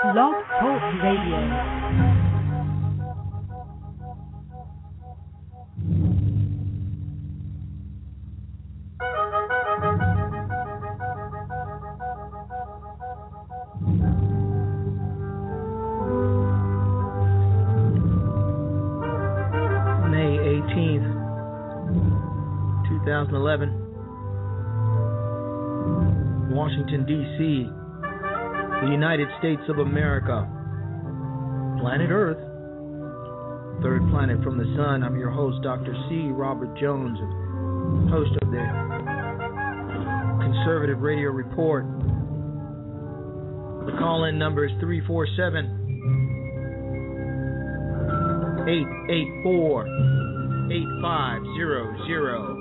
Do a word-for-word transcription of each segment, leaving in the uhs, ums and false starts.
Blog Talk Radio. May eighteenth, twenty eleven, Washington, D C, the United States of America, planet Earth, third planet from the sun. I'm your host, Doctor C. Robert Jones, host of the Conservative Radio Report. The call-in number is three four seven, eight eight four, eight five zero zero.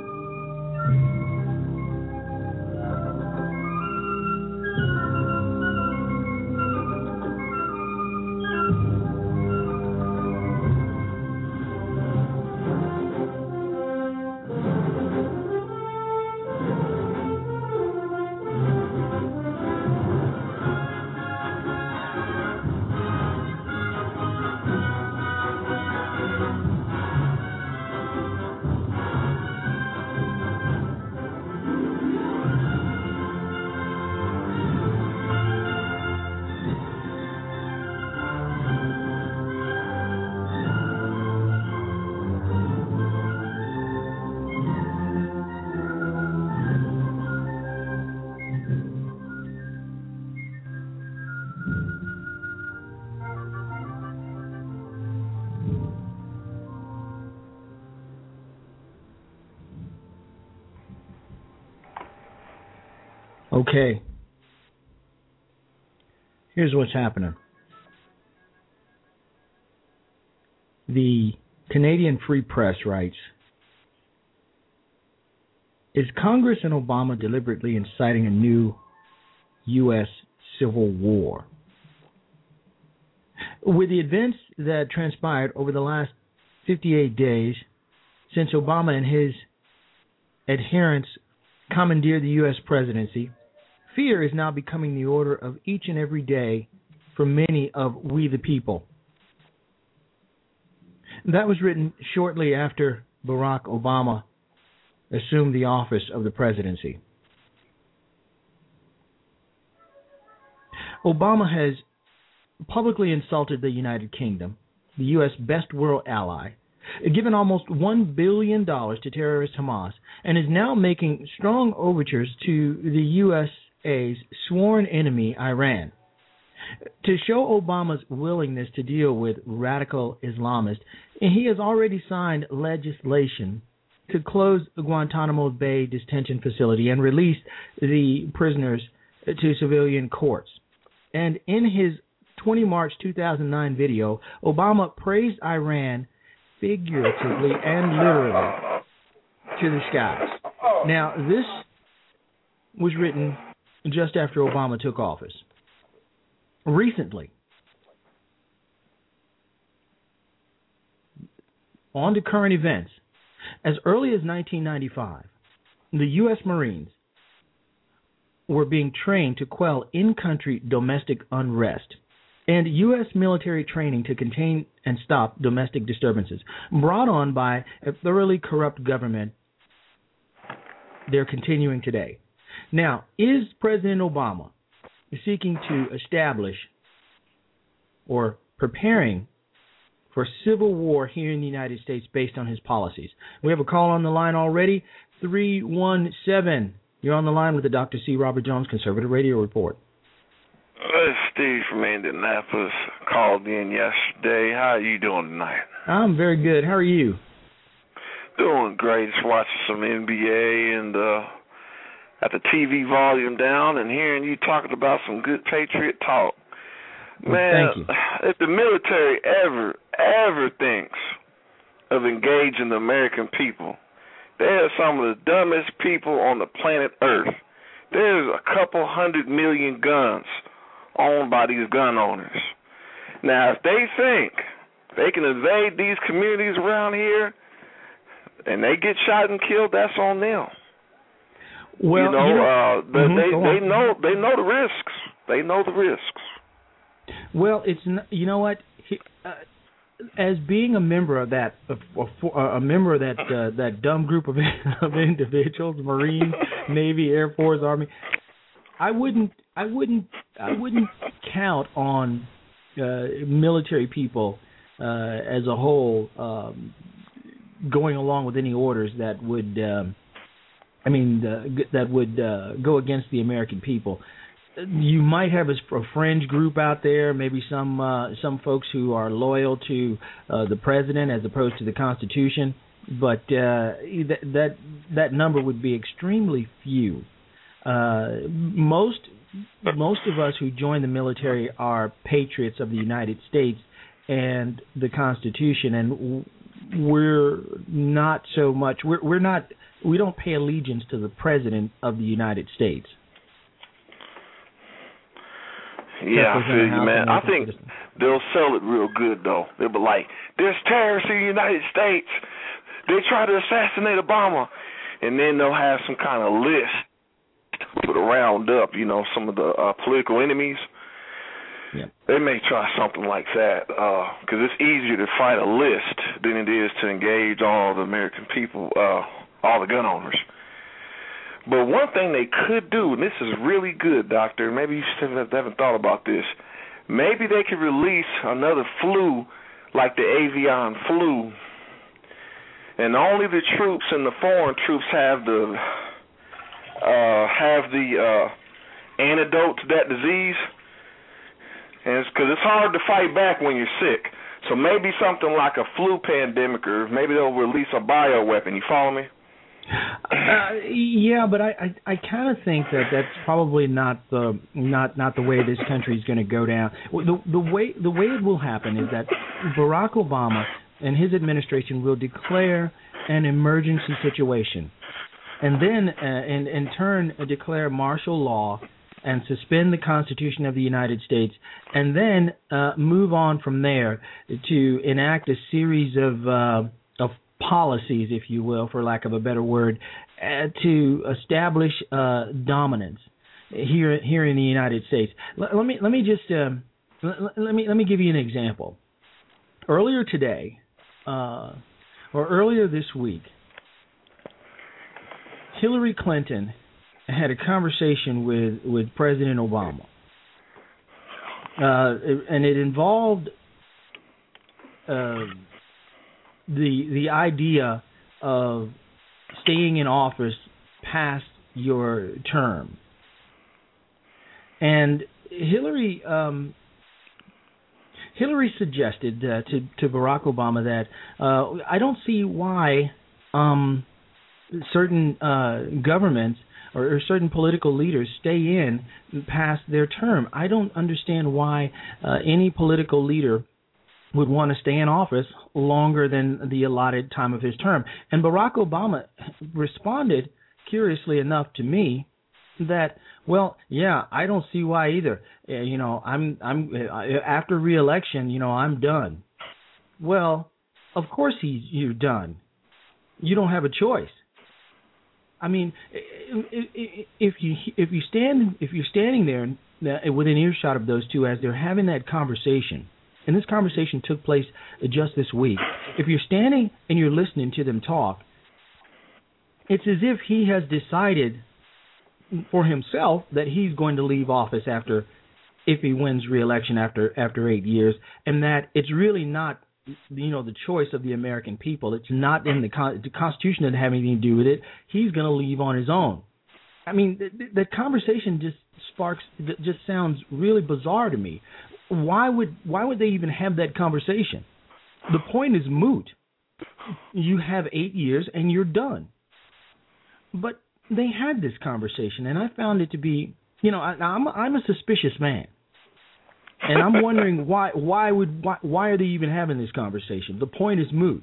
Okay, here's what's happening. The Canadian Free Press writes, is Congress and Obama deliberately inciting a new U S civil war? With the events that transpired over the last fifty-eight days since Obama and his adherents commandeered the U S presidency, fear is now becoming the order of each and every day for many of we the people. That was written shortly after Barack Obama assumed the office of the presidency. Obama has publicly insulted the United Kingdom, the U S best world ally, given almost one billion dollars to terrorist Hamas, and is now making strong overtures to the U S A's sworn enemy, Iran. To show Obama's willingness to deal with radical Islamists, he has already signed legislation to close the Guantanamo Bay detention facility and release the prisoners to civilian courts. And in his the twentieth of March two thousand nine video, Obama praised Iran figuratively and literally to the skies. Now, this was written just after Obama took office. Recently, on to current events, as early as nineteen ninety-five, the U S Marines were being trained to quell in-country domestic unrest, and U S military training to contain and stop domestic disturbances brought on by a thoroughly corrupt government they're continuing today. Now, is President Obama seeking to establish or preparing for civil war here in the United States based on his policies? We have a call on the line already, three one seven. You're on the line with the Doctor C. Robert Jones Conservative Radio Report. Uh, Steve from Indianapolis called in yesterday. How are you doing tonight? I'm very good. How are you? Doing great. Just watching some N B A and uh, at the T V volume down and hearing you talking about some good Patriot talk. Well, Man, thank you. If the military ever, ever thinks of engaging the American people, they are some of the dumbest people on the planet Earth. There's a couple hundred million guns owned by these gun owners. Now, if they think they can invade these communities around here and they get shot and killed, that's on them. Well, you know, you know uh, but mm-hmm, they they on. know they know the risks. They know the risks. Well, it's n- you know what. He, uh, as being a member of that, a, a, a member of that uh, that dumb group of, of individuals, Marines, Navy, Air Force, Army, I wouldn't, I wouldn't, I wouldn't count on uh, military people uh, as a whole um, going along with any orders that would, um, I mean, uh, that would uh, go against the American people. You might have a, a fringe group out there, maybe some uh, some folks who are loyal to uh, the president as opposed to the Constitution, but uh, that that that number would be extremely few. Uh, most most of us who join the military are patriots of the United States and the Constitution, and we're not so much. We're we're not. We don't pay allegiance to the president of the United States. Yeah, I feel you, man. I think they'll sell it real good, though. They'll be like, there's terrorists in the United States. They try to assassinate Obama. And then they'll have some kind of list to round up, you know, some of the uh, political enemies. Yep. They may try something like that because uh, it's easier to fight a list than it is to engage all the American people, uh, all the gun owners. But one thing they could do, and this is really good, Doctor, maybe you haven't thought about this, maybe they could release another flu like the avian flu, and only the troops and the foreign troops have the uh, have the uh, antidote to that disease, and it's because it's hard to fight back when you're sick. So maybe something like a flu pandemic, or maybe they'll release a bioweapon. You follow me? Uh, yeah, but I, I, I kind of think that that's probably not the not not the way this country is going to go down. The the way the way it will happen is that Barack Obama and his administration will declare an emergency situation, and then uh, in in turn uh, declare martial law and suspend the Constitution of the United States, and then uh, move on from there to enact a series of uh, of policies, if you will, for lack of a better word, uh, to establish uh, dominance here here in the United States. L- let me let me just um, l- let me let me give you an example. Earlier today, uh, or earlier this week, Hillary Clinton had a conversation with, with President Obama, uh, and it involved Uh, the the idea of staying in office past your term. And Hillary um, Hillary suggested uh, to to Barack Obama that uh, I don't see why um, certain uh, governments or, or certain political leaders stay in past their term. I don't understand why uh, any political leader would want to stay in office longer than the allotted time of his term. And Barack Obama responded, curiously enough to me, that, well, yeah, I don't see why either. Uh, you know, I'm I'm uh, after re-election, you know, I'm done. Well, of course he's you're done. You don't have a choice. I mean, if you if you stand if you're standing there within earshot of those two as they're having that conversation. And this conversation took place just this week. If you're standing and you're listening to them talk, it's as if he has decided for himself that he's going to leave office after, if he wins re-election after after eight years, and that it's really not, you know, the choice of the American people. It's not in the, con- the Constitution doesn't have anything to do with it. He's going to leave on his own. I mean, th- th- that conversation just sparks, th- just sounds really bizarre to me. Why would why would they even have that conversation? The point is moot. You have eight years and you're done. But they had this conversation, and I found it to be, you know, I, I'm I'm a suspicious man, and I'm wondering why why would why, why are they even having this conversation? The point is moot.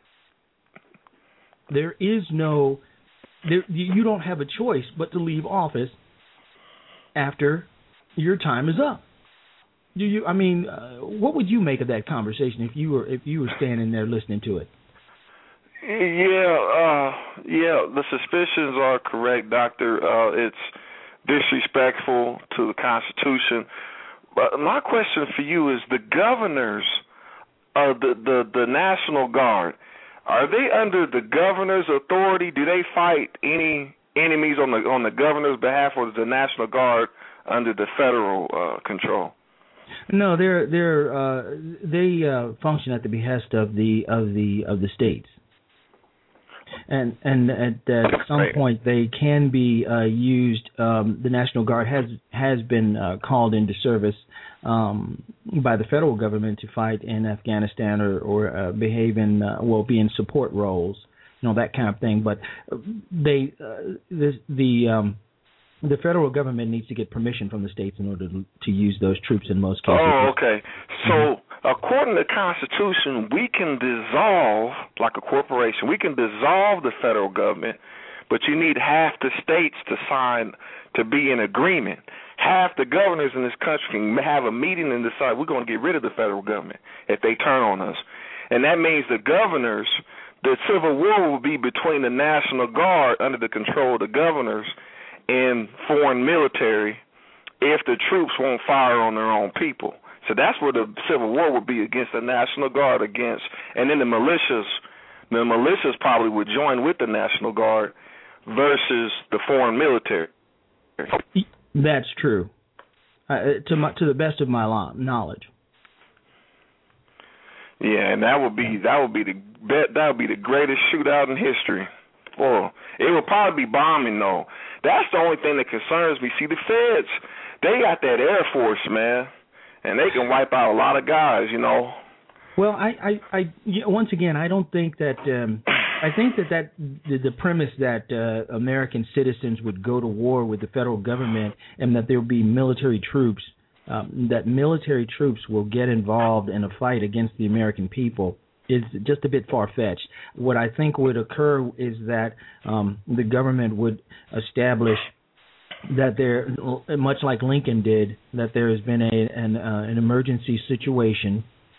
There is no, there you don't have a choice but to leave office after your time is up. Do you? I mean, uh, what would you make of that conversation if you were if you were standing there listening to it? Yeah, uh, yeah. The suspicions are correct, Doctor. Uh, it's disrespectful to the Constitution, uh, my question for you is: the governors of the, the the National Guard, are they under the governor's authority? Do they fight any enemies on the on the governor's behalf, or is the National Guard under the federal uh, control? No, they're they're uh, they uh, function at the behest of the of the of the states, and and at, at some right. point they can be uh, used. Um, the National Guard has has been uh, called into service um, by the federal government to fight in Afghanistan or or uh, behave in uh, well be in support roles, you know, that kind of thing. But they uh, the the um, The federal government needs to get permission from the states in order to, to use those troops in most cases. Oh, okay. So, according to the Constitution, we can dissolve, like a corporation, we can dissolve the federal government, but you need half the states to sign to be in agreement. Half the governors in this country can have a meeting and decide we're going to get rid of the federal government if they turn on us. And that means the governors, the Civil War will be between the National Guard under the control of the governors in foreign military if the troops won't fire on their own people. So that's where the Civil War would be, against the National Guard, against, and then the militias, the militias probably would join with the National Guard versus the foreign military. That's true, uh, to my, to the best of my knowledge. Yeah, and that would be that would be the that would be the greatest shootout in history. Well, it would probably be bombing, though. That's the only thing that concerns me. See, the feds, they got that Air Force, man, and they can wipe out a lot of guys, you know. Well, I, I, I once again, I don't think that. Um, I think that that the, the premise that uh, American citizens would go to war with the federal government and that there will be military troops, um, that military troops will get involved in a fight against the American people, is just a bit far-fetched. What I think would occur is that um, the government would establish that there, much like Lincoln did, that there has been a an, uh, an emergency situation,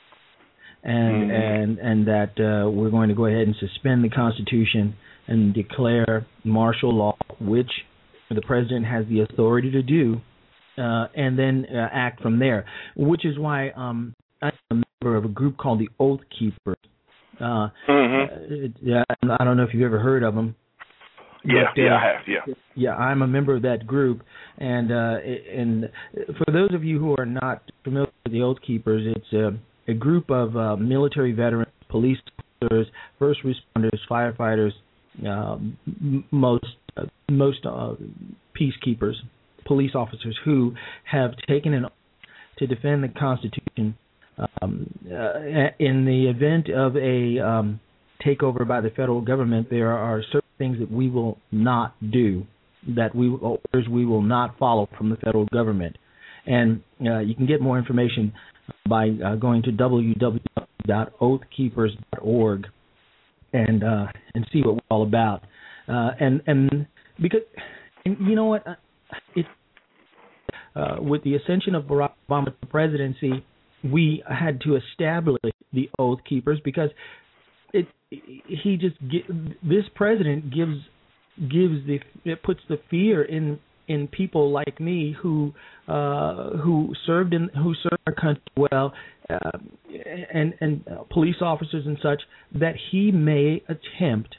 and mm-hmm. and and that uh, we're going to go ahead and suspend the Constitution and declare martial law, which the president has the authority to do, uh, and then uh, act from there. Which is why um, I'm a member of a group called the Oath Keepers. Uh, mm-hmm. Yeah, I don't know if you've ever heard of them. Yeah, but, yeah, uh, I have. Yeah, yeah, I'm a member of that group, and uh, and for those of you who are not familiar with the Oath Keepers, it's a, a group of uh, military veterans, police officers, first responders, firefighters, uh, most uh, most uh, peacekeepers, police officers who have taken an oath to defend the Constitution. Um, uh, in the event of a um, takeover by the federal government, there are certain things that we will not do, that we orders we will not follow from the federal government. And uh, you can get more information by uh, going to w w w dot oath keepers dot org and uh, and see what we're all about. Uh, and and because and you know what, it uh, with the ascension of Barack Obama to the presidency, we had to establish the Oath Keepers because it he just this president gives gives the it puts the fear in in people like me who uh, who served in who served our country well uh, and and uh, police officers and such, that he may attempt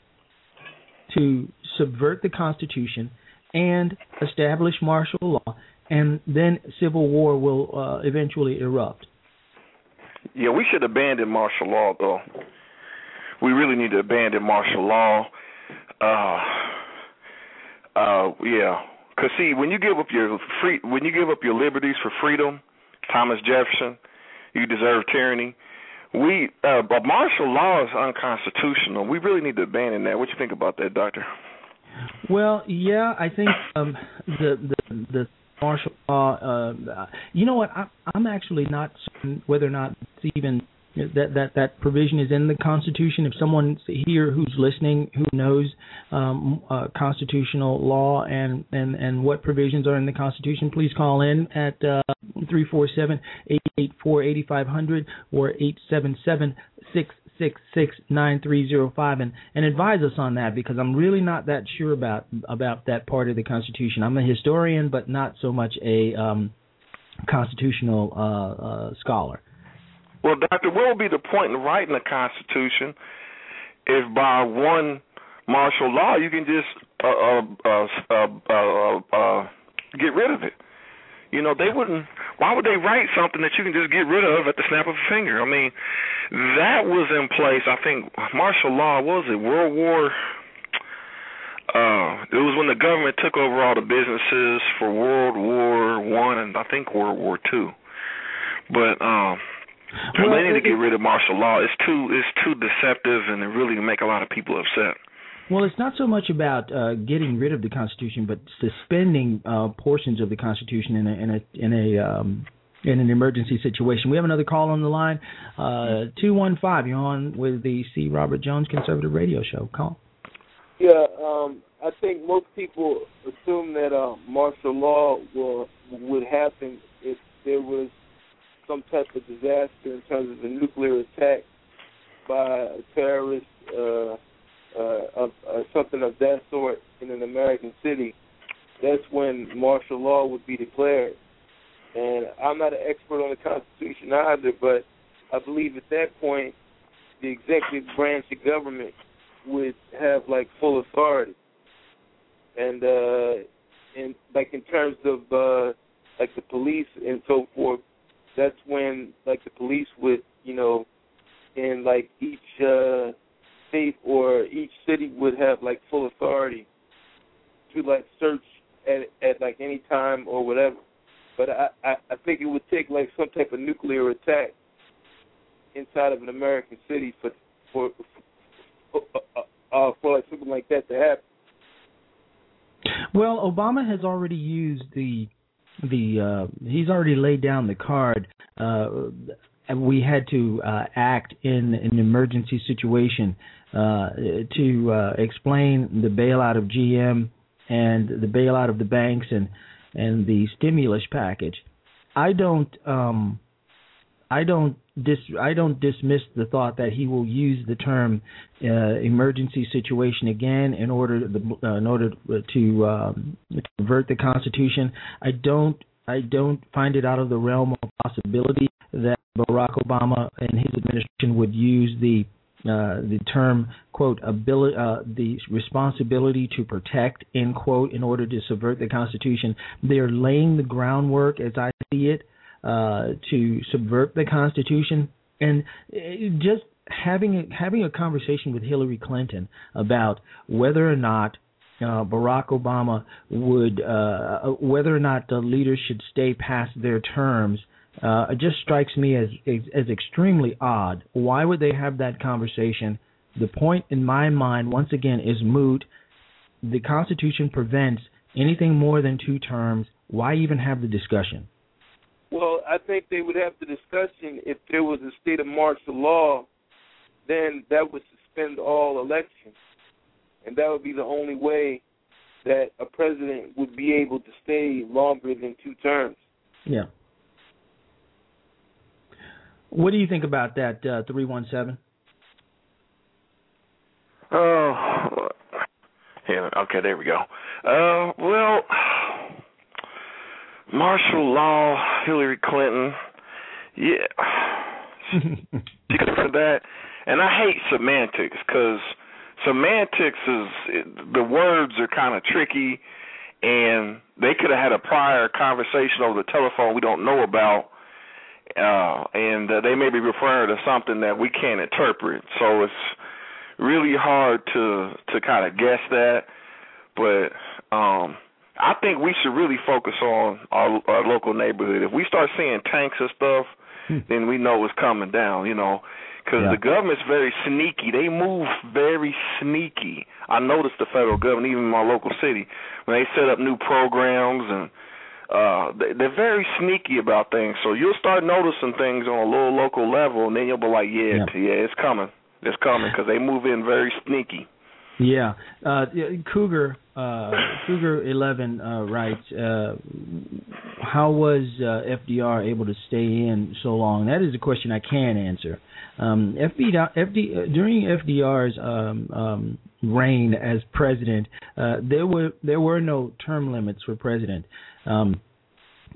to subvert the Constitution and establish martial law, and then civil war will uh, eventually erupt. Yeah, we should abandon martial law, though. We really need to abandon martial law. Uh, uh, yeah, because see, when you give up your free, when you give up your liberties for freedom, Thomas Jefferson, you deserve tyranny. We, uh, but martial law is unconstitutional. We really need to abandon that. What you think about that, Doctor? Well, yeah, I think um, the the the. martial law, uh, you know what? I, I'm actually not certain whether or not it's even that, that that provision is in the Constitution. If someone here who's listening who knows um, uh, constitutional law and, and, and what provisions are in the Constitution, please call in at uh, three four seven, eight eight four, eight five zero zero or eight seven seven, six six six, nine three zero five and, and advise us on that, because I'm really not that sure about about that part of the Constitution. I'm a historian, but not so much a um, constitutional uh, uh, scholar. Well, Doctor, what would be the point in writing a Constitution if by one martial law you can just uh, uh, uh, uh, uh, uh, get rid of it? You know, they wouldn't. Why would they write something that you can just get rid of at the snap of a finger? I mean, that was in place. I think martial law, what was it, World War? Uh, it was when the government took over all the businesses for World War One and I think World War Two. But um, well, they need to get rid of martial law. It's too it's too deceptive and it really make a lot of people upset. Well, it's not so much about uh, getting rid of the Constitution, but suspending uh, portions of the Constitution in a in a in a um, in an emergency situation. We have another call on the line. Uh, two one five. You're on with the C. Robert Jones Conservative Radio Show. Call. Yeah, um, I think most people assume that uh, martial law will would happen if there was some type of disaster in terms of a nuclear attack by a terrorist. Uh, Uh, of, uh, something of that sort in an American city, that's when martial law would be declared. And I'm not an expert on the Constitution either, but I believe at that point the executive branch of government would have like full authority. And uh, in like in terms of uh, like the police and so forth, that's when like the police would, you know, in like each uh, state or each city would have like full authority to like search at at like any time or whatever. But I, I, I think it would take like some type of nuclear attack inside of an American city for for for, uh, uh, for like something like that to happen. Well, Obama has already used the the uh, he's already laid down the card. Uh, we had to uh, act in an emergency situation uh, to uh, explain the bailout of G M and the bailout of the banks and and the stimulus package. I don't um, I don't dis I don't dismiss the thought that he will use the term uh, emergency situation again in order the, uh, in order to um, convert the Constitution. I don't I don't find it out of the realm of possibility that Barack Obama and his administration would use the uh, the term, quote, ability, uh, the responsibility to protect, end quote, in order to subvert the Constitution. They are laying the groundwork, as I see it, uh, to subvert the Constitution. And just having a, having a conversation with Hillary Clinton about whether or not Uh, Barack Obama would, uh, whether or not the leaders should stay past their terms, uh, it just strikes me as, as as extremely odd. Why would they have that conversation? The point in my mind, once again, is moot. The Constitution prevents anything more than two terms. Why even have the discussion? Well, I think they would have the discussion if there was a state of martial law. Then that would suspend all elections. And that would be the only way that a president would be able to stay longer than two terms. Yeah. What do you think about that, uh, three one seven? Oh, yeah, okay, there we go. Uh, well, martial law, Hillary Clinton, yeah, she could have heard that. And I hate semantics because semantics is, the words are kind of tricky, and they could have had a prior conversation over the telephone we don't know about, uh, and uh, they may be referring to something that we can't interpret. So it's really hard to to kind of guess that. But um, I think we should really focus on our, our local neighborhood. If we start seeing tanks and stuff, hmm. then we know it's coming down, you know. Because yeah. the government's very sneaky. They move very sneaky. I noticed the federal government, even in my local city, when they set up new programs, and uh, they're very sneaky about things. So you'll start noticing things on a little local level, and then you'll be like, yeah, yeah, yeah it's coming. It's coming, because they move in very sneaky. Yeah. Uh, Cougar uh, Cougar eleven uh, writes, uh, how was uh, F D R able to stay in so long? That is a question I can answer. Um, F D R, F D, during F D R's um, um, reign as president, uh, there were there were no term limits for president. Um,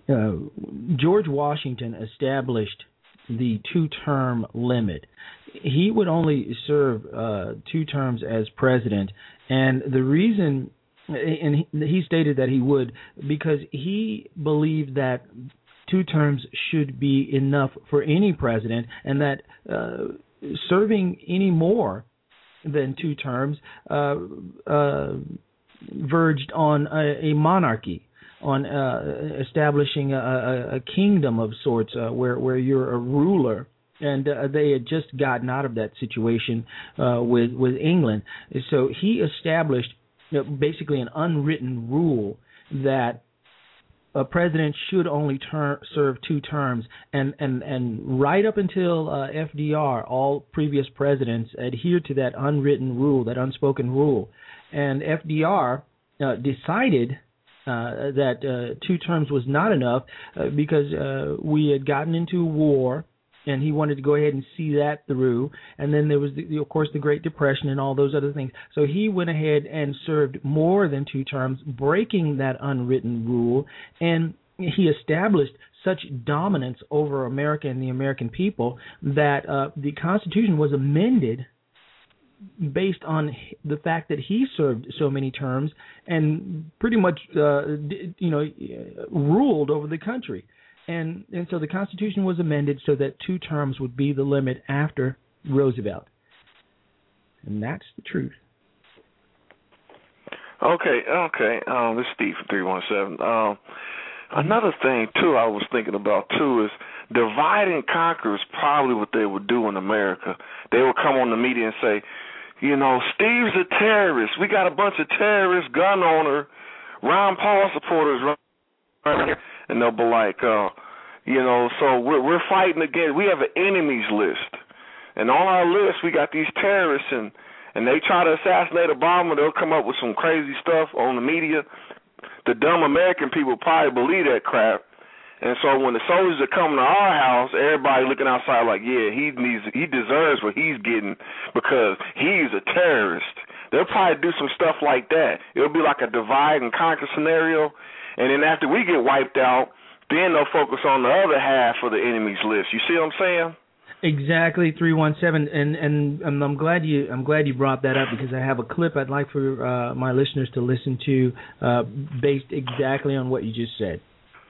uh, George Washington established the two-term limit. He would only serve uh, two terms as president, and the reason, and he, he stated that he would because he believed that two terms should be enough for any president, and that uh, serving any more than two terms uh, uh, verged on a, a monarchy, on uh, establishing a, a, a kingdom of sorts uh, where, where you're a ruler. And uh, they had just gotten out of that situation uh, with, with England. So he established you know, basically an unwritten rule that a president should only ter- serve two terms, and, and, and right up until uh, F D R, all previous presidents adhered to that unwritten rule, that unspoken rule. And F D R uh, decided uh, that uh, two terms was not enough uh, because uh, we had gotten into war, and he wanted to go ahead and see that through. And then there was, the, of course, the Great Depression and all those other things. So he went ahead and served more than two terms, breaking that unwritten rule, and he established such dominance over America and the American people that uh, the Constitution was amended based on the fact that he served so many terms and pretty much, uh, you know, ruled over the country. And and so the Constitution was amended so that two terms would be the limit after Roosevelt. And that's the truth. Okay, okay. Um, this is Steve from three one seven. Um, another thing, too, I was thinking about, too, is divide and conquer is probably what they would do in America. They would come on the media and say, you know, Steve's a terrorist. We got a bunch of terrorist gun owner, Ron Paul supporters right here. And they'll be like, uh, you know, so we're, we're fighting against, we have an enemies list. And on our list, we got these terrorists, and, and they try to assassinate Obama. They'll come up with some crazy stuff on the media. The dumb American people probably believe that crap. And so when the soldiers are coming to our house, everybody looking outside like, yeah, he needs, he deserves what he's getting because he's a terrorist. They'll probably do some stuff like that. It'll be like a divide and conquer scenario. And then after we get wiped out, then they'll focus on the other half of the enemy's list. You see what I'm saying? Exactly, three one seven, and and and I'm glad you I'm glad you brought that up because I have a clip I'd like for uh, my listeners to listen to, uh, based exactly on what you just said.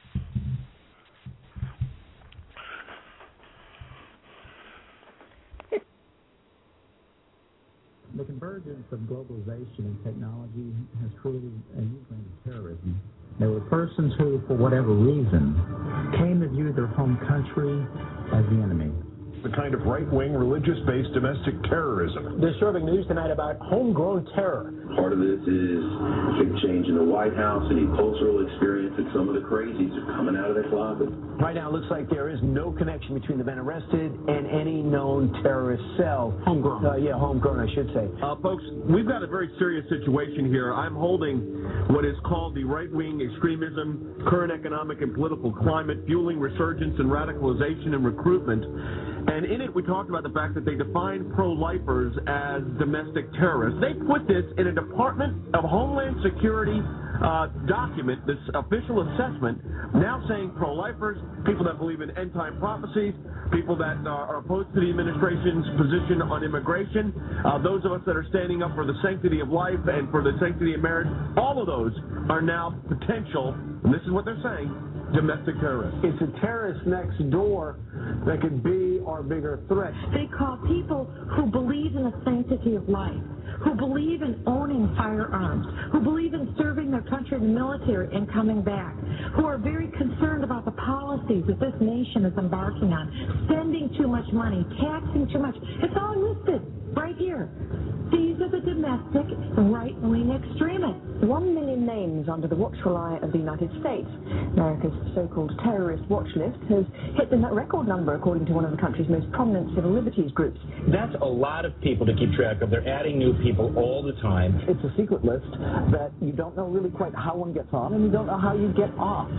The convergence of globalization and technology has created a new kind of terrorism. There were persons who, for whatever reason, came to view their home country as the enemy. The kind of right-wing, religious-based domestic terrorism. Disturbing news tonight about homegrown terror. Part of this is a big change in the White House, any cultural experience, and some of the crazies are coming out of their closet. Right now, it looks like there is no connection between the men arrested and any known terrorist cell. Homegrown. Uh, yeah, homegrown, I should say. Uh, folks, we've got a very serious situation here. I'm holding what is called the right-wing extremism, current economic and political climate, fueling resurgence and radicalization and recruitment. And in it, we talked about the fact that they define pro-lifers as domestic terrorists. They put this in a Department of Homeland Security uh, document, this official assessment, now saying pro-lifers, people that believe in end-time prophecies, people that are opposed to the administration's position on immigration, uh, those of us that are standing up for the sanctity of life and for the sanctity of marriage, all of those are now potential, and this is what they're saying, domestic terrorists. It's a terrorist next door that could be our bigger threat. They call people who believe in the sanctity of life, who believe in owning firearms, who believe in serving their country in the military and coming back, who are very concerned about the policies that this nation is embarking on, spending too much money, taxing too much. It's all listed right here. These are the domestic right-wing extremists. One million names under the watchful eye of the United States. America's so-called terrorist watch list has hit the record number, according to one of the country's most prominent civil liberties groups. That's a lot of people to keep track of. They're adding new people all the time. It's a secret list that you don't know really quite how one gets on, and you don't know how you get off.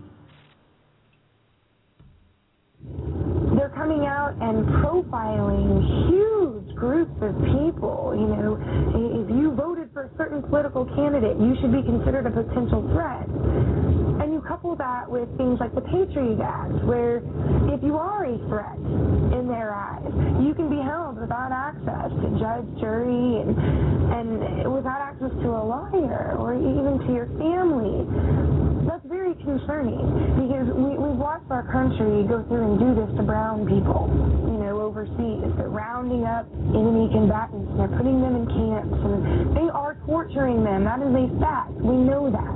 They're coming out and profiling huge groups of people. You know, if you voted for a certain political candidate, you should be considered a potential threat. And you couple couple that with things like the Patriot Act, where if you are a threat in their eyes, you can be held without access to judge, jury, and, and without access to a lawyer or even to your family. That's very concerning because we, we've watched our country go through and do this to brown people, you know, overseas. They're rounding up enemy combatants and they're putting them in camps and they are torturing them. That is a fact. We know that.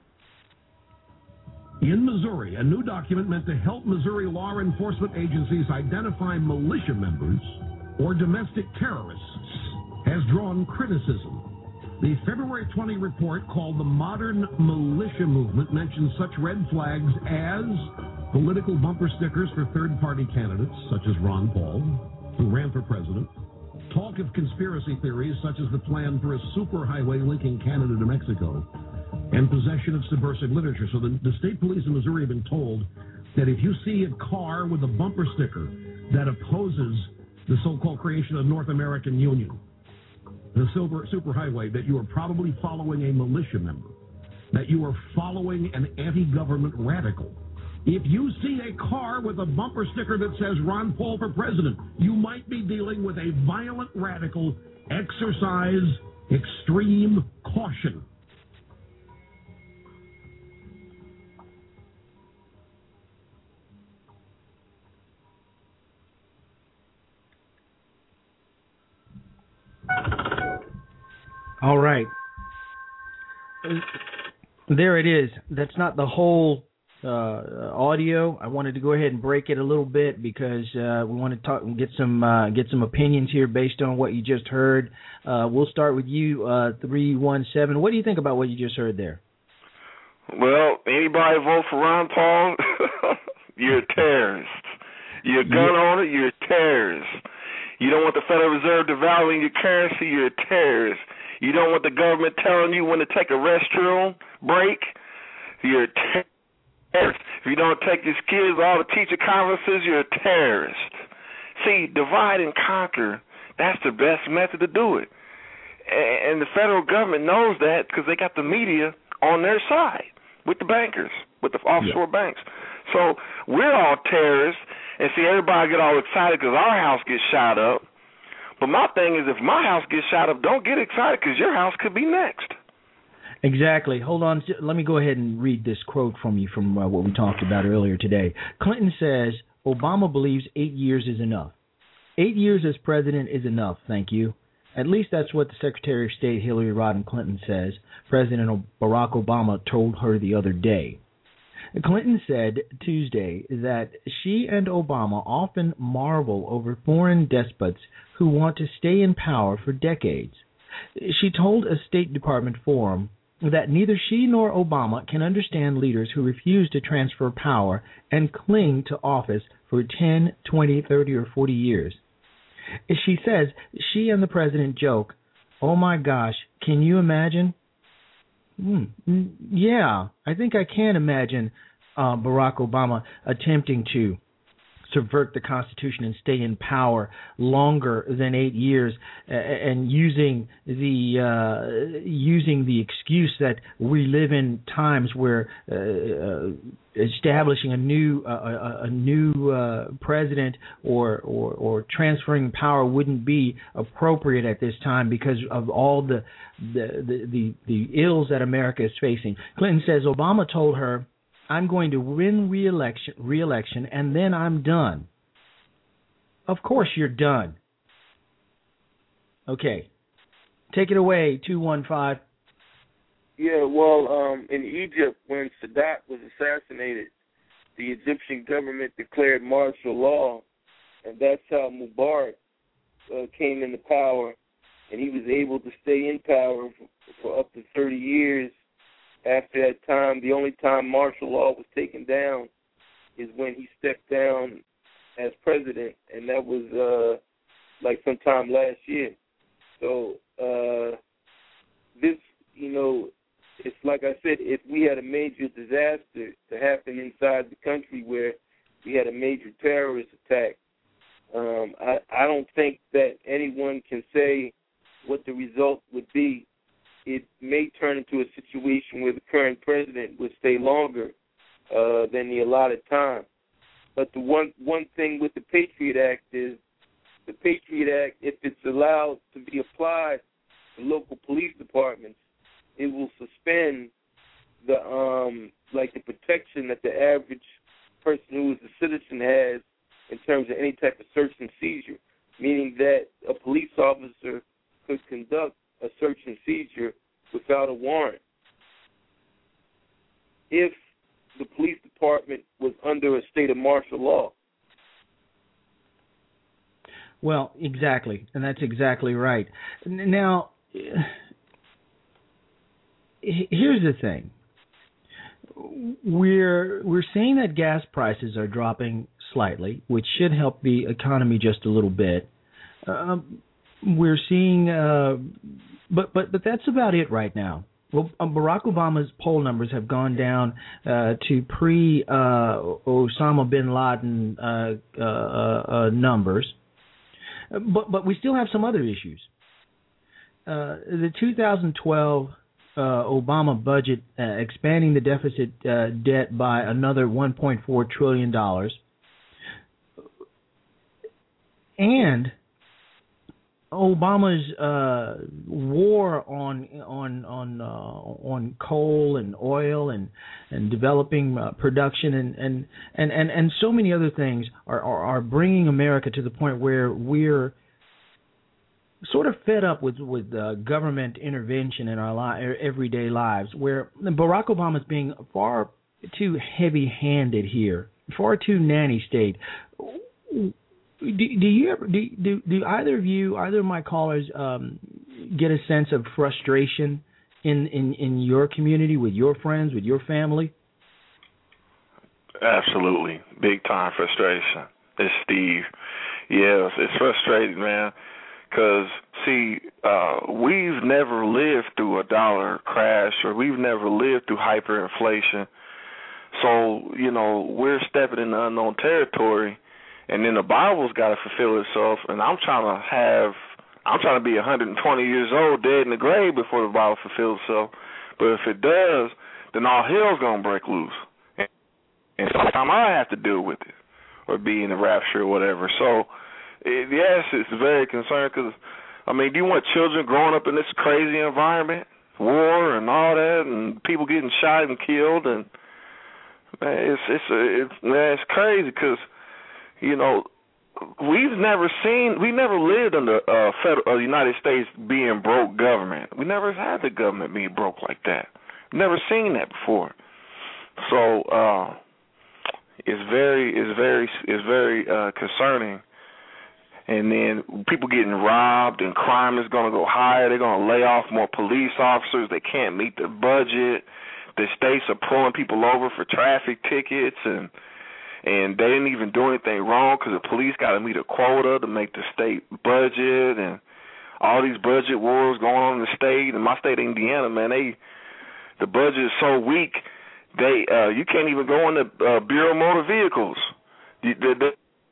In Missouri, a new document meant to help Missouri law enforcement agencies identify militia members or domestic terrorists has drawn criticism. The February twentieth report, called the Modern Militia Movement, mentions such red flags as political bumper stickers for third-party candidates, such as Ron Paul, who ran for president, talk of conspiracy theories, such as the plan for a superhighway linking Canada to Mexico, and possession of subversive literature. So the, the state police in Missouri have been told that if you see a car with a bumper sticker that opposes the so-called creation of North American Union, the silver superhighway, that you are probably following a militia member, that you are following an anti-government radical. If you see a car with a bumper sticker that says Ron Paul for president, you might be dealing with a violent radical. Exercise extreme caution. All right. There it is. That's not the whole uh, audio. I wanted to go ahead and break it a little bit because uh, we want to talk and get some uh, get some opinions here based on what you just heard. Uh, we'll start with you, uh, three one seven. What do you think about what you just heard there? Well, anybody vote for Ron Paul, you're a terrorist. You're a gun owner, you're a terrorist. You don't want the Federal Reserve devaluing your currency, you're a terrorist. You don't want the government telling you when to take a restroom break, you're a terrorist. If you don't take your kids to all the teacher conferences, you're a terrorist. See, divide and conquer, that's the best method to do it. And the federal government knows that because they got the media on their side with the bankers, with the offshore yeah. banks. So we're all terrorists, and see, everybody get all excited because our house gets shot up. But my thing is, if my house gets shot up, don't get excited because your house could be next. Exactly. Hold on. Let me go ahead and read this quote from you from uh, what we talked about earlier today. Clinton says, Obama believes eight years is enough. Eight years as president is enough, thank you. At least that's what the Secretary of State, Hillary Rodham Clinton, says. President Barack Obama told her the other day. Clinton said Tuesday that she and Obama often marvel over foreign despots who want to stay in power for decades. She told a State Department forum that neither she nor Obama can understand leaders who refuse to transfer power and cling to office for ten, twenty, thirty, or forty years. She says she and the president joke, oh my gosh, can you imagine? Hmm. Yeah, I think I can imagine uh, Barack Obama attempting to subvert the Constitution and stay in power longer than eight years, uh, and using the uh, using the excuse that we live in times where uh, uh, establishing a new uh, a, a new uh, president or, or or transferring power wouldn't be appropriate at this time because of all the the the, the, the ills that America is facing. Clinton says Obama told her, I'm going to win re-election, re-election, and then I'm done. Of course you're done. Okay. Take it away, two one five. Yeah, well, um, in Egypt, when Sadat was assassinated, the Egyptian government declared martial law, and that's how Mubarak uh, came into power, and he was able to stay in power for, for up to thirty years. After that time, the only time martial law was taken down is when he stepped down as president, and that was uh, like sometime last year. So uh, this, you know, it's like I said, if we had a major disaster to happen inside the country where we had a major terrorist attack, um, I, I don't think that anyone can say what the result would be. It may turn into a situation where the current president would stay longer allotted time. But the one one thing with the Patriot Act is the Patriot Act, if it's allowed to be applied to local police departments, it will suspend the um like the protection that the average person who is a citizen has in terms of any type of search and seizure, meaning that a police officer could conduct a search and seizure without a warrant if the police department was under a state of martial law. Well, exactly, and that's exactly right. Now, here's the thing. We're we're seeing that gas prices are dropping slightly, which should help the economy just a little bit. Um, we're seeing, uh, but but but that's about it right now. Well, Barack Obama's poll numbers have gone down uh, to pre uh, Osama bin Laden uh, uh, uh, numbers, but but we still have some other issues. Uh, the two thousand twelve Uh, Obama budget uh, expanding the deficit uh, debt by another one point four trillion dollars, and Obama's uh, war on on on uh, on coal and oil and and developing uh, production and, and and and and so many other things are, are are bringing America to the point where we're sort of fed up with with uh, government intervention in our li- everyday lives, where Barack Obama is being far too heavy-handed here, far too nanny-state. Do, do you ever do, do do either of you, either of my callers, um, get a sense of frustration in, in, in your community, with your friends, with your family? Absolutely, big time frustration. It's Steve. Yes, it's frustrating, man. Because, see, uh, we've never lived through a dollar crash, or we've never lived through hyperinflation. So, you know, we're stepping into unknown territory, and then the Bible's got to fulfill itself. And I'm trying to have, I'm trying to be one hundred twenty years old, dead in the grave, before the Bible fulfills itself. But if it does, then all hell's going to break loose. And, and sometimes I have to deal with it, or be in the rapture or whatever. So, It, yes, it's very concerned because, I mean, do you want children growing up in this crazy environment, war and all that, and people getting shot and killed? And man, it's it's it's man, it's crazy because, you know, we've never seen, we never lived under uh, federal uh, United States being broke government. We never had the government being broke like that. Never seen that before. So uh, it's very it's very it's very uh, concerning. And then people getting robbed, and crime is going to go higher. They're going to lay off more police officers. They can't meet the budget. The states are pulling people over for traffic tickets, and and they didn't even do anything wrong because the police got to meet a quota to make the state budget, and all these budget wars going on in the state. In my state of Indiana, man, they the budget is so weak, they uh, you can't even go in the uh, Bureau of Motor Vehicles. You, the, the,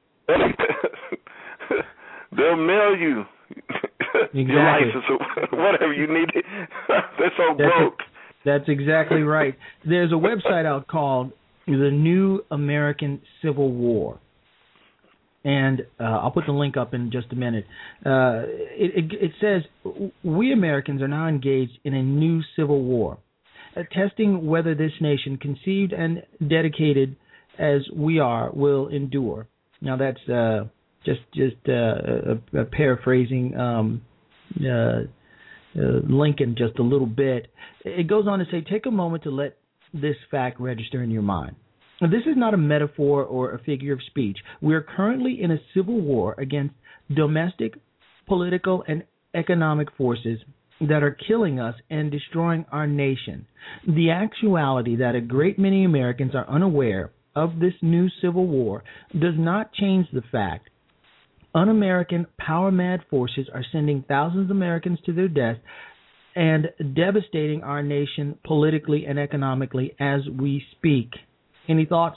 they'll mail you exactly. your license or whatever you need. They're so that's broke. A, that's exactly right. There's a website out called The New American Civil War. And uh, I'll put the link up in just a minute. Uh, it, it, it says, we Americans are now engaged in a new civil war, uh, testing whether this nation, conceived and dedicated as we are, will endure. Now, that's uh, just just uh, a, a paraphrasing um, uh, uh, Lincoln just a little bit. It goes on to say, take a moment to let this fact register in your mind. Now, this is not a metaphor or a figure of speech. We are currently in a civil war against domestic, political, and economic forces that are killing us and destroying our nation. The actuality that a great many Americans are unaware of this new civil war does not change the fact un-American, power-mad forces are sending thousands of Americans to their death and devastating our nation politically and economically as we speak. Any thoughts?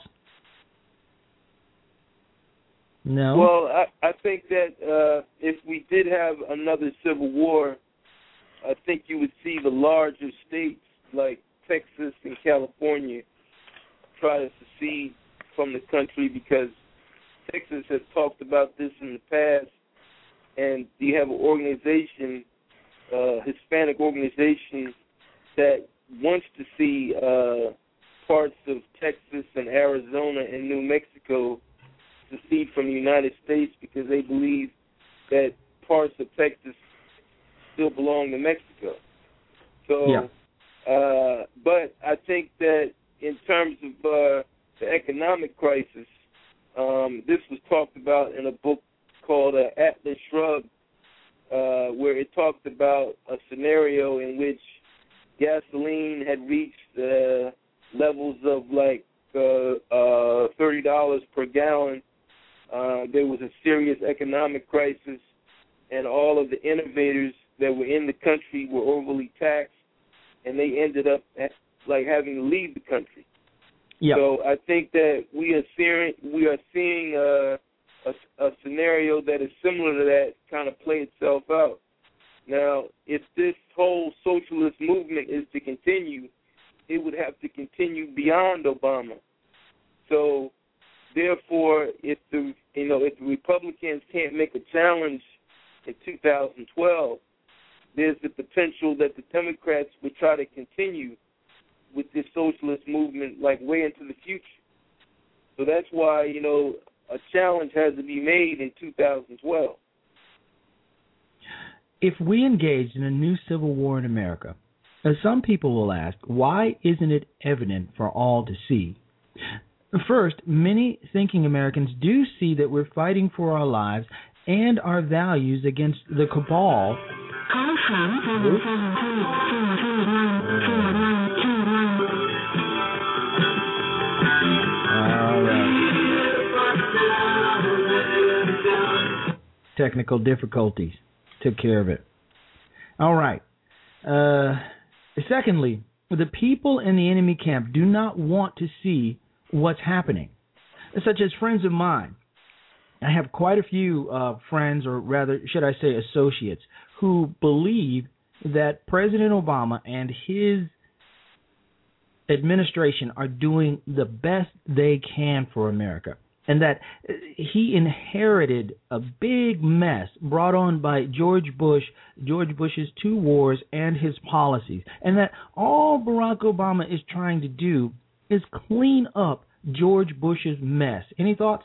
No? Well, I, I think that uh, if we did have another civil war, I think you would see the larger states like Texas and California try to secede from the country because Texas has talked about this in the past, and you have an organization, uh, Hispanic organization, that wants to see uh, parts of Texas and Arizona and New Mexico secede from the United States because they believe that parts of Texas still belong to Mexico. So, yeah. uh, but I think that in terms of uh, the economic crisis, um, this was talked about in a book called uh, Atlas Shrugged, uh, where it talked about a scenario in which gasoline had reached uh, levels of like uh, uh, thirty dollars per gallon. Uh, there was a serious economic crisis, and all of the innovators that were in the country were overly taxed, and they ended up like having to leave the country. Yep. So I think that we are seeing we are seeing uh, a, a scenario that is similar to that kind of play itself out. Now, if this whole socialist movement is to continue, it would have to continue beyond Obama. So, therefore, if the you know if the Republicans can't make a challenge in two thousand twelve, there's the potential that the Democrats would try to continue with this socialist movement like way into the future. So that's why, you know, a challenge has to be made in two thousand twelve. If we engaged in a new civil war in America, as some people will ask, why isn't it evident for all to see? First, many thinking Americans do see that we're fighting for our lives and our values against the cabal. Technical difficulties. Took care of it. All right. Uh, secondly, the people in the enemy camp do not want to see what's happening, such as friends of mine. I have quite a few uh, friends, or rather, should I say associates, who believe that President Obama and his administration are doing the best they can for America, and that he inherited a big mess brought on by George Bush, George Bush's two wars and his policies, and that all Barack Obama is trying to do is clean up George Bush's mess. Any thoughts?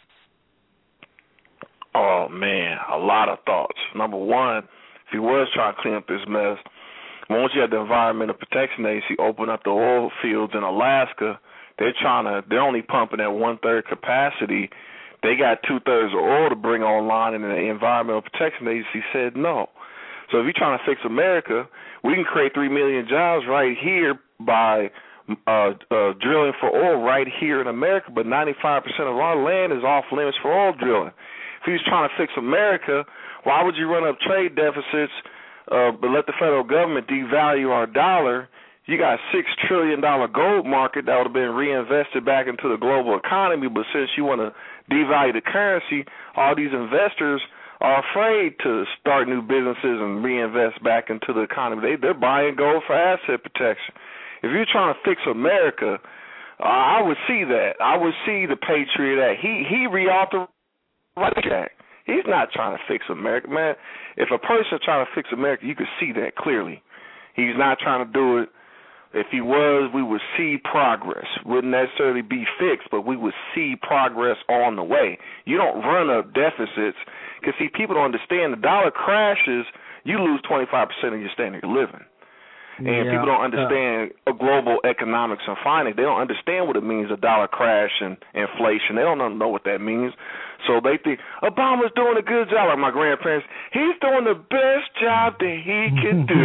Oh, man, a lot of thoughts. Number one, if he was trying to clean up this mess, once you had the Environmental Protection Agency open up the oil fields in Alaska, they're trying to, they're only pumping at one-third capacity. They got two-thirds of oil to bring online, and the Environmental Protection Agency said no. So if you're trying to fix America, we can create three million jobs right here by uh, uh, drilling for oil right here in America, but ninety-five percent of our land is off limits for oil drilling. If he was trying to fix America, why would you run up trade deficits uh, but let the federal government devalue our dollar? You got a six trillion dollars gold market that would have been reinvested back into the global economy, but since you want to devalue the currency, all these investors are afraid to start new businesses and reinvest back into the economy. They, they're buying gold for asset protection. If you're trying to fix America, uh, I would see that. I would see the Patriot Act. He, he reauthorized the Act. He's not trying to fix America, man. If a person's trying to fix America, you could see that clearly. He's not trying to do it. If he was, we would see progress. Wouldn't necessarily be fixed, but we would see progress on the way. You don't run up deficits because, see, people don't understand the dollar crashes, you lose twenty-five percent of your standard of living. And yeah, people don't understand uh, global economics and finance. They don't understand what it means, a dollar crash and inflation. They don't know what that means. So they think, Obama's doing a good job. Like my grandparents, he's doing the best job that he can do.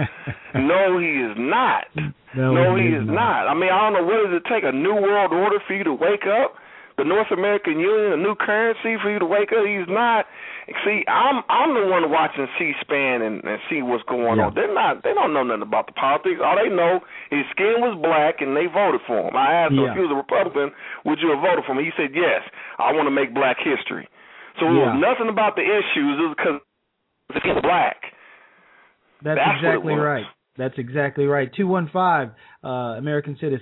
No, he is not. No, no he, he is not. not. I mean, I don't know, what does it take, a new world order for you to wake up? The North American Union, a new currency for you to wake up? He's not. See, I'm I'm the one watching C-SPAN and, and see what's going yeah. on. They're not. They don't know nothing about the politics. All they know his skin was black and they voted for him. I asked him yeah. if he was a Republican, would you have voted for him? He said yes. I want to make black history. So it yeah. was nothing about the issues. It was because the skin was black. That's, That's exactly right. That's exactly right. two one five, uh, American citizen.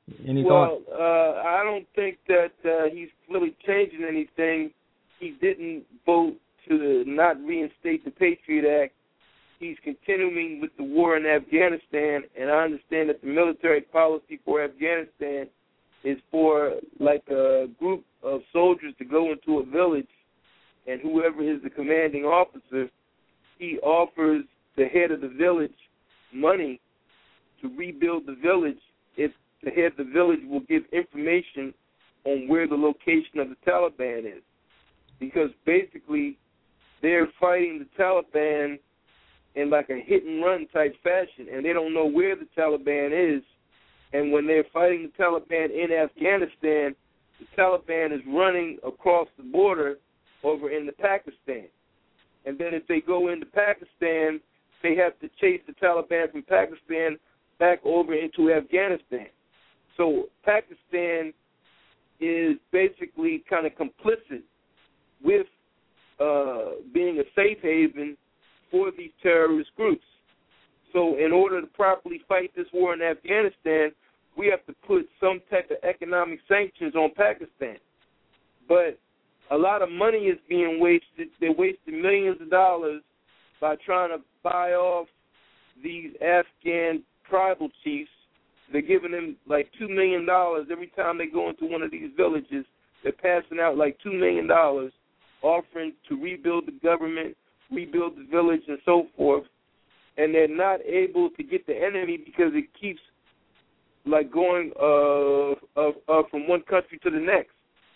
Any well, thoughts? Well, uh, I don't think that uh, he's really changing anything. He didn't vote to not reinstate the Patriot Act. He's continuing with the war in Afghanistan, and I understand that the military policy for Afghanistan is for like a group of soldiers to go into a village, and whoever is the commanding officer, he offers the head of the village money to rebuild the village if the head of the village will give information on where the location of the Taliban is. Because basically they're fighting the Taliban in like a hit-and-run type fashion, and they don't know where the Taliban is. And when they're fighting the Taliban in Afghanistan, the Taliban is running across the border over into Pakistan. And then if they go into Pakistan, they have to chase the Taliban from Pakistan back over into Afghanistan. So Pakistan is basically kind of complicit with uh, being a safe haven for these terrorist groups. So in order to properly fight this war in Afghanistan, we have to put some type of economic sanctions on Pakistan. But a lot of money is being wasted. They're wasting millions of dollars by trying to buy off these Afghan tribal chiefs. They're giving them like two million dollars every time they go into one of these villages. They're passing out like two million dollars, offering to rebuild the government, rebuild the village, and so forth. And they're not able to get the enemy because it keeps like going uh, uh, uh, from one country to the next.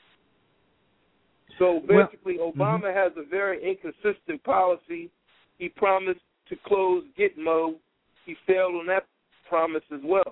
So basically, well, Obama mm-hmm. has a very inconsistent policy. He promised to close Gitmo. He failed on that promise as well.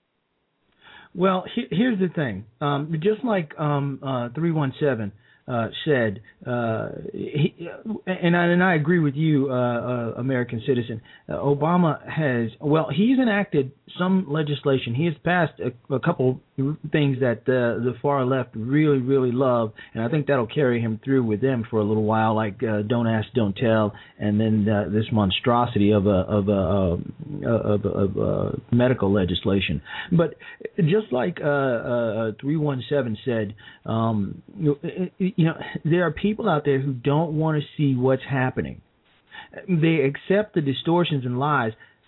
Well, he, here's the thing. Um, just like um, uh, three one seven uh, said, uh, he, and, I, and I agree with you, uh, uh, American citizen, uh, Obama has, well, he's enacted some legislation. He has passed a, a couple things that uh, the far left really, really love, and I think that'll carry him through with them for a little while, like uh, Don't Ask, Don't Tell, and then uh, this monstrosity of a of a of, of uh, medical legislation. But just like uh, uh, three one seven said, um, you, you know, there are people out there who don't want to see what's happening. They accept the distortions and lies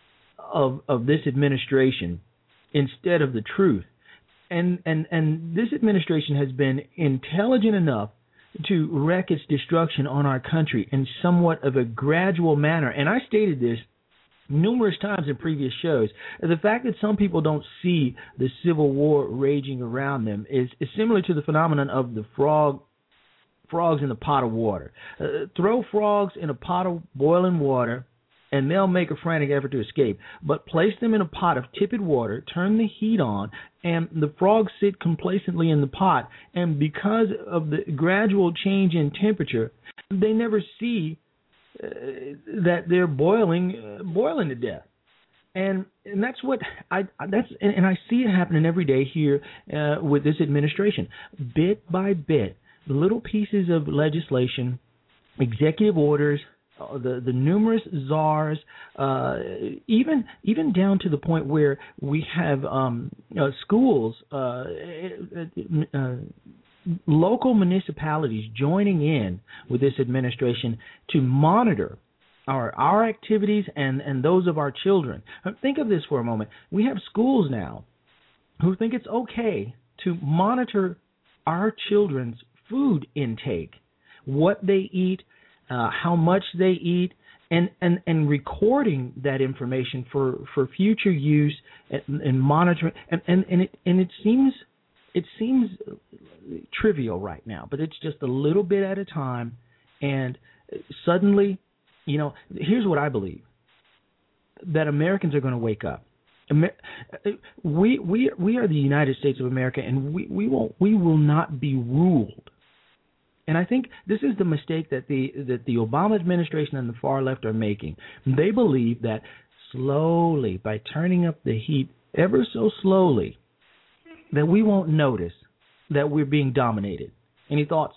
of of this administration instead of the truth. And, and and this administration has been intelligent enough to wreak its destruction on our country in somewhat of a gradual manner. And I stated this numerous times in previous shows. The fact that some people don't see the civil war raging around them is, is similar to the phenomenon of the frog frogs in a pot of water. Uh, throw frogs in a pot of boiling water, and they'll make a frantic effort to escape. But place them in a pot of tepid water, turn the heat on, and the frogs sit complacently in the pot. And because of the gradual change in temperature, they never see uh, that they're boiling, uh, boiling to death. And and that's what I that's and, and I see it happening every day here uh, with this administration, bit by bit, little pieces of legislation, executive orders. Uh, the the numerous czars, uh, even even down to the point where we have um, uh, schools, uh, uh, local municipalities joining in with this administration to monitor our our activities and, and those of our children. Think of this for a moment. We have schools now who think it's okay to monitor our children's food intake, what they eat, Uh, how much they eat, and, and, and recording that information for, for future use and, and monitoring. And, and, and it and it seems it seems trivial right now, but it's just a little bit at a time. And suddenly, you know, here's what I believe: that Americans are going to wake up. Amer- we we we are the United States of America, and we we won't we will not be ruled. And I think this is the mistake that the that the Obama administration and the far left are making. They believe that slowly, by turning up the heat ever so slowly, that we won't notice that we're being dominated. Any thoughts?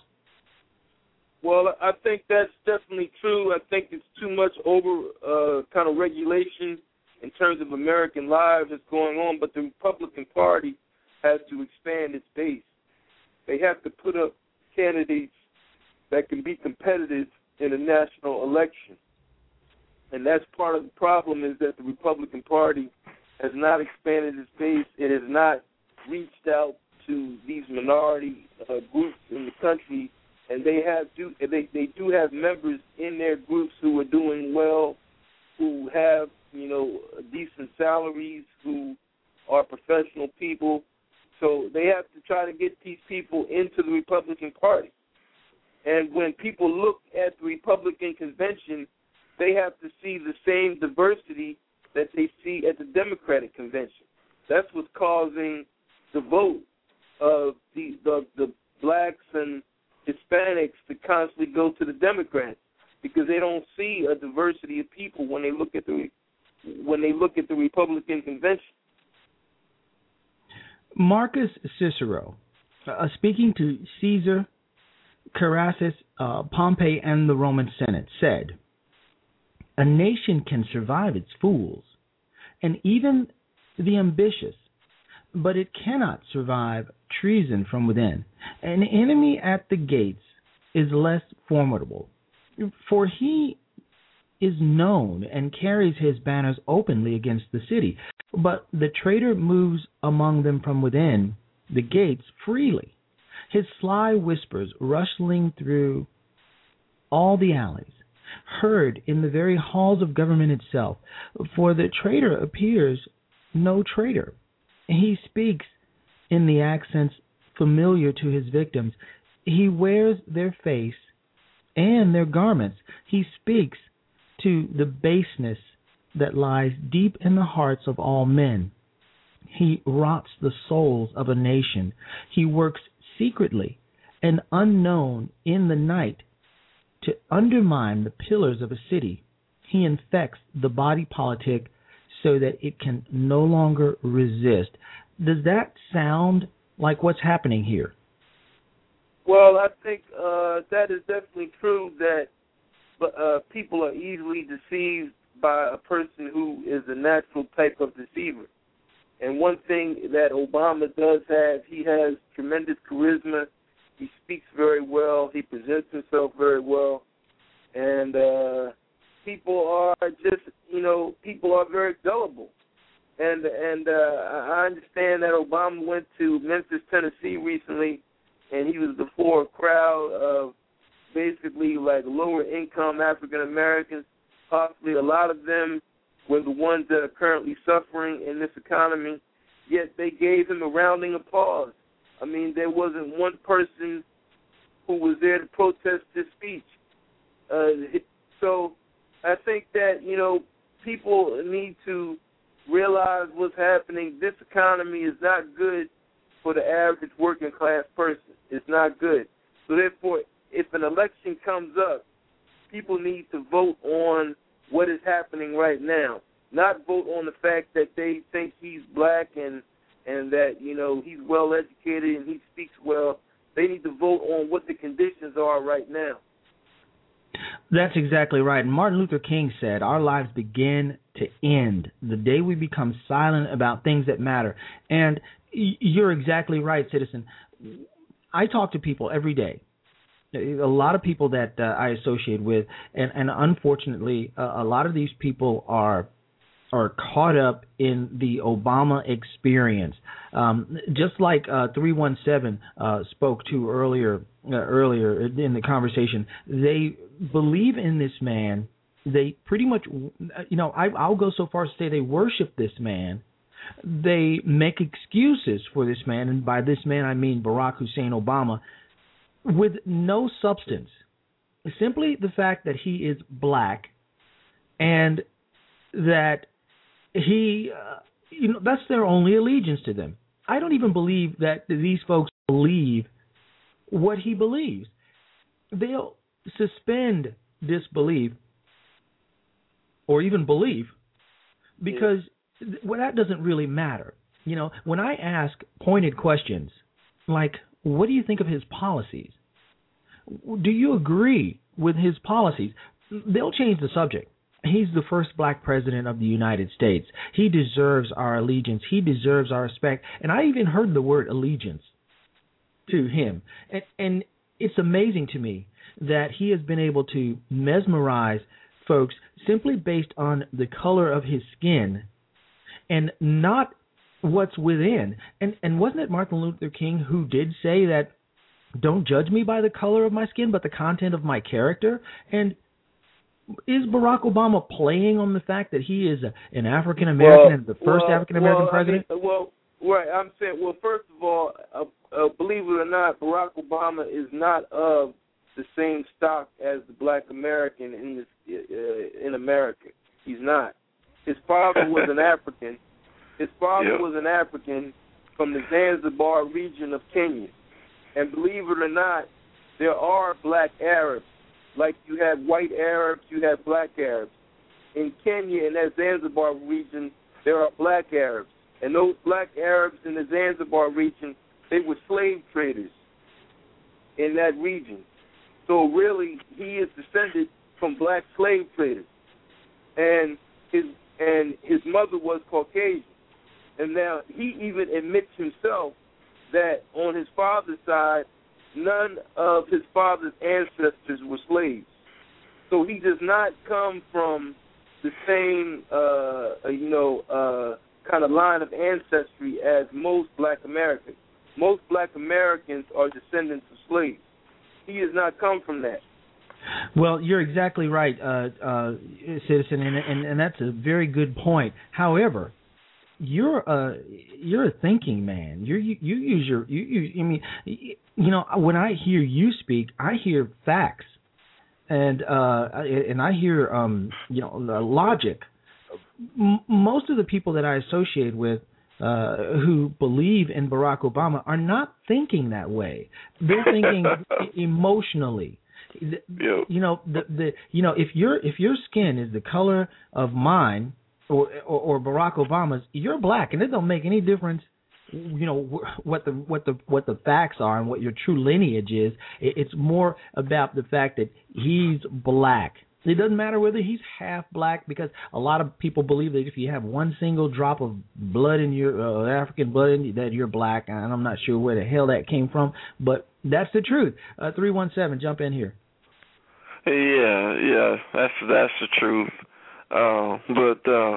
Well, I think that's definitely true. I think it's too much over uh, kind of regulation in terms of American lives that's going on. But the Republican Party has to expand its base. They have to put up candidates that can be competitive in a national election. And that's part of the problem, is that the Republican Party has not expanded its base. It has not reached out to these minority uh, groups in the country, and they have do they, they do have members in their groups who are doing well, who have, you know, decent salaries, who are professional people. So they have to try to get these people into the Republican Party. And when people look at the Republican convention, they have to see the same diversity that they see at the Democratic convention. That's what's causing the vote of the, the, the blacks and Hispanics to constantly go to the Democrats, because they don't see a diversity of people when they look at the when they look at the Republican convention. Marcus Cicero, uh, speaking to Caesar, Caracas, uh, Pompey, and the Roman Senate, said, "A nation can survive its fools and even the ambitious, but it cannot survive treason from within. An enemy at the gates is less formidable, for he is known and carries his banners openly against the city. But the traitor moves among them from within the gates freely, his sly whispers rustling through all the alleys, heard in the very halls of government itself. For the traitor appears no traitor. He speaks in the accents familiar to his victims. He wears their face and their garments. He speaks to the baseness that lies deep in the hearts of all men. He rots the souls of a nation. He works secretly and unknown in the night to undermine the pillars of a city. He infects the body politic so that it can no longer resist." Does that sound like what's happening here? Well, I think uh, that is definitely true, that uh, people are easily deceived by a person who is a natural type of deceiver. And one thing that Obama does have, he has tremendous charisma. He speaks very well. He presents himself very well. And uh, people are just, you know, people are very gullible. And and uh, I understand that Obama went to Memphis, Tennessee recently, and he was before a crowd of basically like lower-income African-Americans. Possibly a lot of them were the ones that are currently suffering in this economy, yet they gave him a rounding applause. I mean, there wasn't one person who was there to protest his speech. Uh, so I think that, you know, people need to realize what's happening. This economy is not good for the average working class person. It's not good. So therefore, if an election comes up, people need to vote on what is happening right now, not vote on the fact that they think he's black and and that, you know, he's well educated and he speaks well. They need to vote on what the conditions are right now. That's exactly right. And Martin Luther King said, "Our lives begin to end the day we become silent about things that matter." And you're exactly right, citizen. I talk to people every day, a lot of people that uh, I associate with, and, and unfortunately, uh, a lot of these people are are caught up in the Obama experience. Um, just like uh, three one seven uh, spoke to earlier uh, earlier in the conversation, they believe in this man. They pretty much, you know, I, I'll go so far as to say they worship this man. They make excuses for this man, and by this man I mean Barack Hussein Obama, with no substance. Simply the fact that he is black and that he, uh, you know, that's their only allegiance to them. I don't even believe that these folks believe what he believes. They'll suspend disbelief or even belief because th- well, that doesn't really matter. You know, when I ask pointed questions like, what do you think of his policies? Do you agree with his policies? They'll change the subject. He's the first black president of the United States. He deserves our allegiance. He deserves our respect. And I even heard the word allegiance to him. And, and it's amazing to me that he has been able to mesmerize folks simply based on the color of his skin and not what's within. And, and wasn't it Martin Luther King who did say that, don't judge me by the color of my skin, but the content of my character? And is Barack Obama playing on the fact that he is a, an African American well, and the first well, African American well, president? I mean, well, right. I'm saying, well, first of all, uh, uh, believe it or not, Barack Obama is not of the same stock as the black American in this, uh, in America. He's not. His father was an African. His father yep. was an African from the Zanzibar region of Kenya. And believe it or not, there are black Arabs. Like you have white Arabs, you have black Arabs. In Kenya, in that Zanzibar region, there are black Arabs. And those black Arabs in the Zanzibar region, they were slave traders in that region. So really, he is descended from black slave traders. And his and his mother was Caucasian. And now he even admits himself that on his father's side, none of his father's ancestors were slaves. So he does not come from the same, uh, you know, uh, kind of line of ancestry as most black Americans. Most black Americans are descendants of slaves. He has not come from that. Well, you're exactly right, uh, uh, citizen, and, and, and that's a very good point. However, you're a you're a thinking man. You you, you use your you, you I mean you know when I hear you speak, I hear facts, and uh, and I hear um, you know logic. M- most of the people that I associate with uh, who believe in Barack Obama are not thinking that way. They're thinking emotionally. Yep. You know the the you know if your if your skin is the color of mine. Or, or, or Barack Obama's, you're black, and it don't make any difference, you know, what the what the what the facts are and what your true lineage is. It's more about the fact that he's black. It doesn't matter whether he's half black, because a lot of people believe that if you have one single drop of blood in your uh, African blood in you, that you're black, and I'm not sure where the hell that came from, but that's the truth. Uh, three one seven, jump in here. Yeah, yeah, that's that's the truth. Uh, but, uh,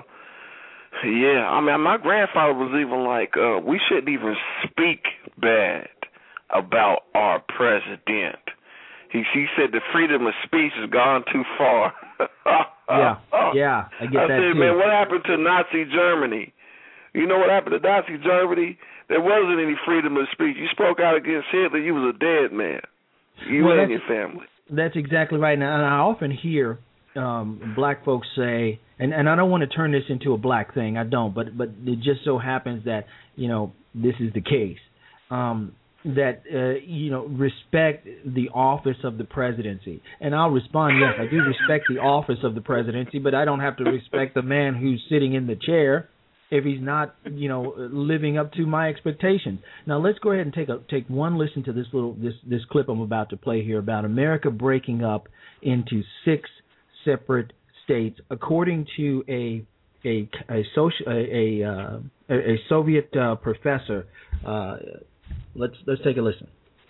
yeah, I mean, my grandfather was even like, uh, we shouldn't even speak bad about our president. He he said the freedom of speech has gone too far. yeah, yeah, I get I that said, too. man, what happened to Nazi Germany? You know what happened to Nazi Germany? There wasn't any freedom of speech. You spoke out against Hitler, you was a dead man. You well, and your family. That's exactly right. And I often hear um, black folks say, and, and I don't want to turn this into a black thing, I don't, but but it just so happens that, you know, this is the case, um, that, uh, you know, respect the office of the presidency. And I'll respond, yes, I do respect the office of the presidency, but I don't have to respect the man who's sitting in the chair if he's not, you know, living up to my expectations. Now let's go ahead and take a take one listen to this little this this clip I'm about to play here about America breaking up into six separate states, according to a a a social a a, uh, a Soviet uh, professor. Uh, let's let's take a listen.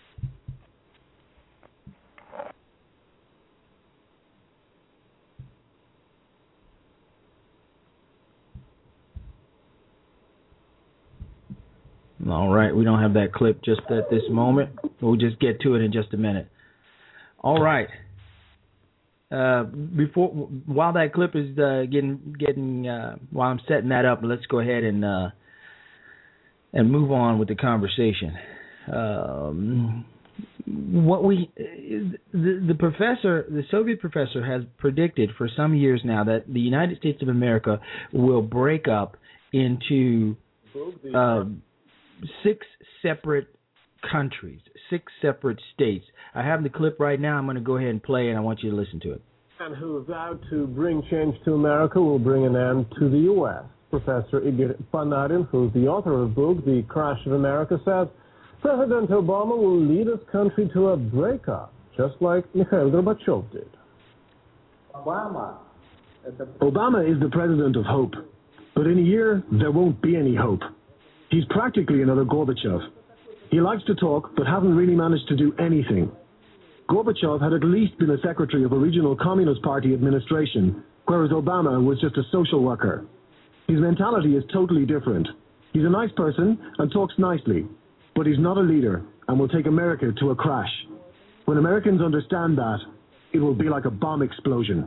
All right, we don't have that clip just at this moment. We'll just get to it in just a minute. All right. Uh, before, while that clip is uh, getting getting, uh, while I'm setting that up, let's go ahead and uh, and move on with the conversation. Um, what we, the, the professor, the Soviet professor, has predicted for some years now that the United States of America will break up into Uh, six separate countries, six separate states. I have the clip right now. I'm going to go ahead and play, and I want you to listen to it. And who vowed to bring change to America will bring an end to the U S. Professor Igor Panarin, who's the author of the book, The Crash of America, says President Obama will lead his country to a breakup, just like Mikhail Gorbachev did. Obama Obama is the president of hope, but in a year, there won't be any hope. He's practically another Gorbachev. He likes to talk, but hasn't really managed to do anything. Gorbachev had at least been a secretary of a regional Communist Party administration, whereas Obama was just a social worker. His mentality is totally different. He's a nice person and talks nicely, but he's not a leader and will take America to a crash. When Americans understand that, it will be like a bomb explosion.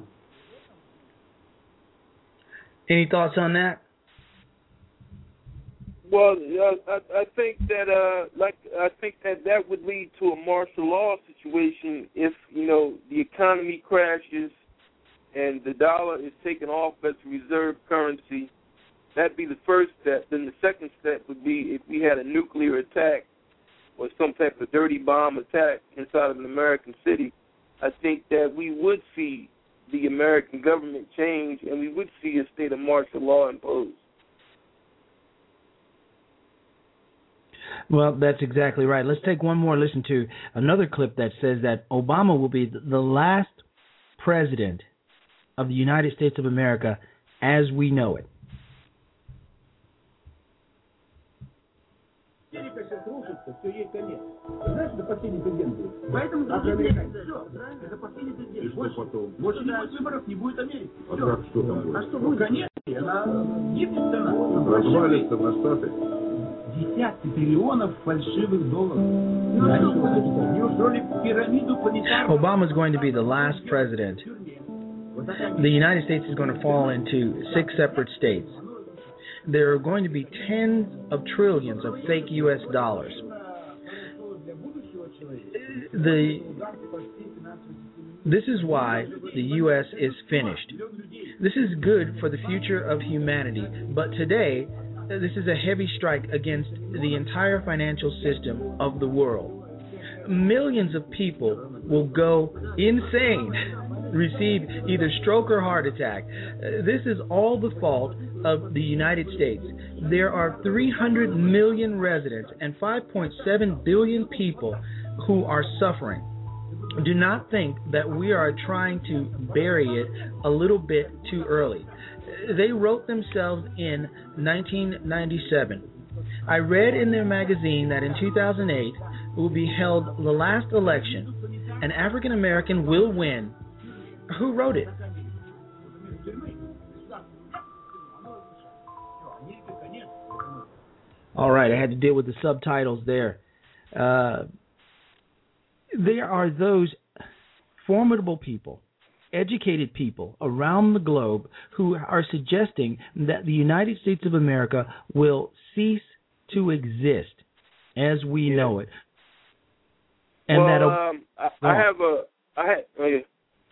Any thoughts on that? Well, uh, I, I think that, uh, like, I think that that would lead to a martial law situation if, you know, the economy crashes and the dollar is taken off as reserve currency. That'd be the first step. Then the second step would be if we had a nuclear attack or some type of dirty bomb attack inside of an American city. I think that we would see the American government change and we would see a state of martial law imposed. Well, that's exactly right. Let's take one more listen to another clip that says that Obama will be the last president of the United States of America as we know it. Все, ей конец. Знаешь, это последний президент будет. Поэтому все, это последний президент. И что потом? Больше не будет выборов, не будет Америки. А как, что там будет? А что будет? Конечно, она гибнет она. Развалится на Штаты. Десятки триллионов фальшивых долларов. Неужели пирамиду понесут? Obama is going to be the last president. The United States is going to fall into six separate states. There are going to be tens of trillions of fake U S dollars. The, this is why the U S is finished. This is good for the future of humanity, but today, this is a heavy strike against the entire financial system of the world. Millions of people will go insane, receive either stroke or heart attack. This is all the fault of the United States. There are three hundred million residents and five point seven billion people who are suffering. Do not think that we are trying to bury it a little bit too early. They wrote themselves in nineteen ninety-seven. I read in their magazine that in two thousand eight will be held the last election. An African American will win. Who wrote it? All right, I had to deal with the subtitles there. Uh, there are those formidable people, educated people around the globe who are suggesting that the United States of America will cease to exist as we yeah. know it. And well, that um, I, I have a, I had, okay.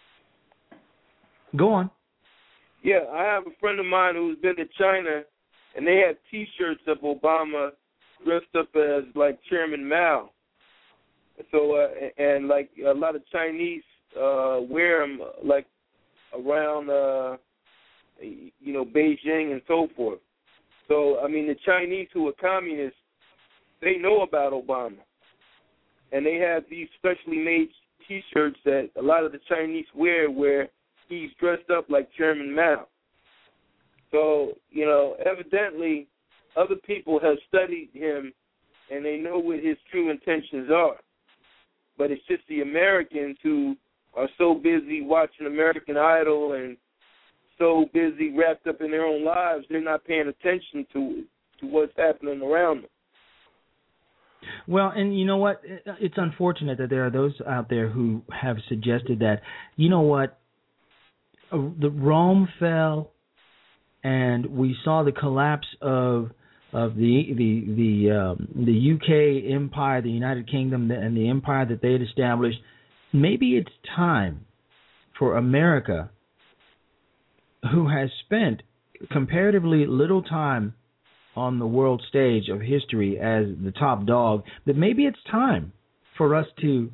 Go on. Yeah, I have a friend of mine who's been to China, and they have T-shirts of Obama dressed up as like Chairman Mao. So, uh, and like a lot of Chinese uh, wear them like around, uh, you know, Beijing and so forth. So, I mean, the Chinese who are communists, they know about Obama. And they have these specially made T-shirts that a lot of the Chinese wear where he's dressed up like Chairman Mao. So, you know, evidently other people have studied him and they know what his true intentions are. But it's just the Americans who are so busy watching American Idol and so busy wrapped up in their own lives, they're not paying attention to to what's happening around them. Well, and you know what? It's unfortunate that there are those out there who have suggested that, you know what, the Rome fell, and we saw the collapse of of the the the um, the U K empire, the United Kingdom, and the empire that they had established. Maybe it's time for America, who has spent comparatively little time on the world stage of history as the top dog, that maybe it's time for us to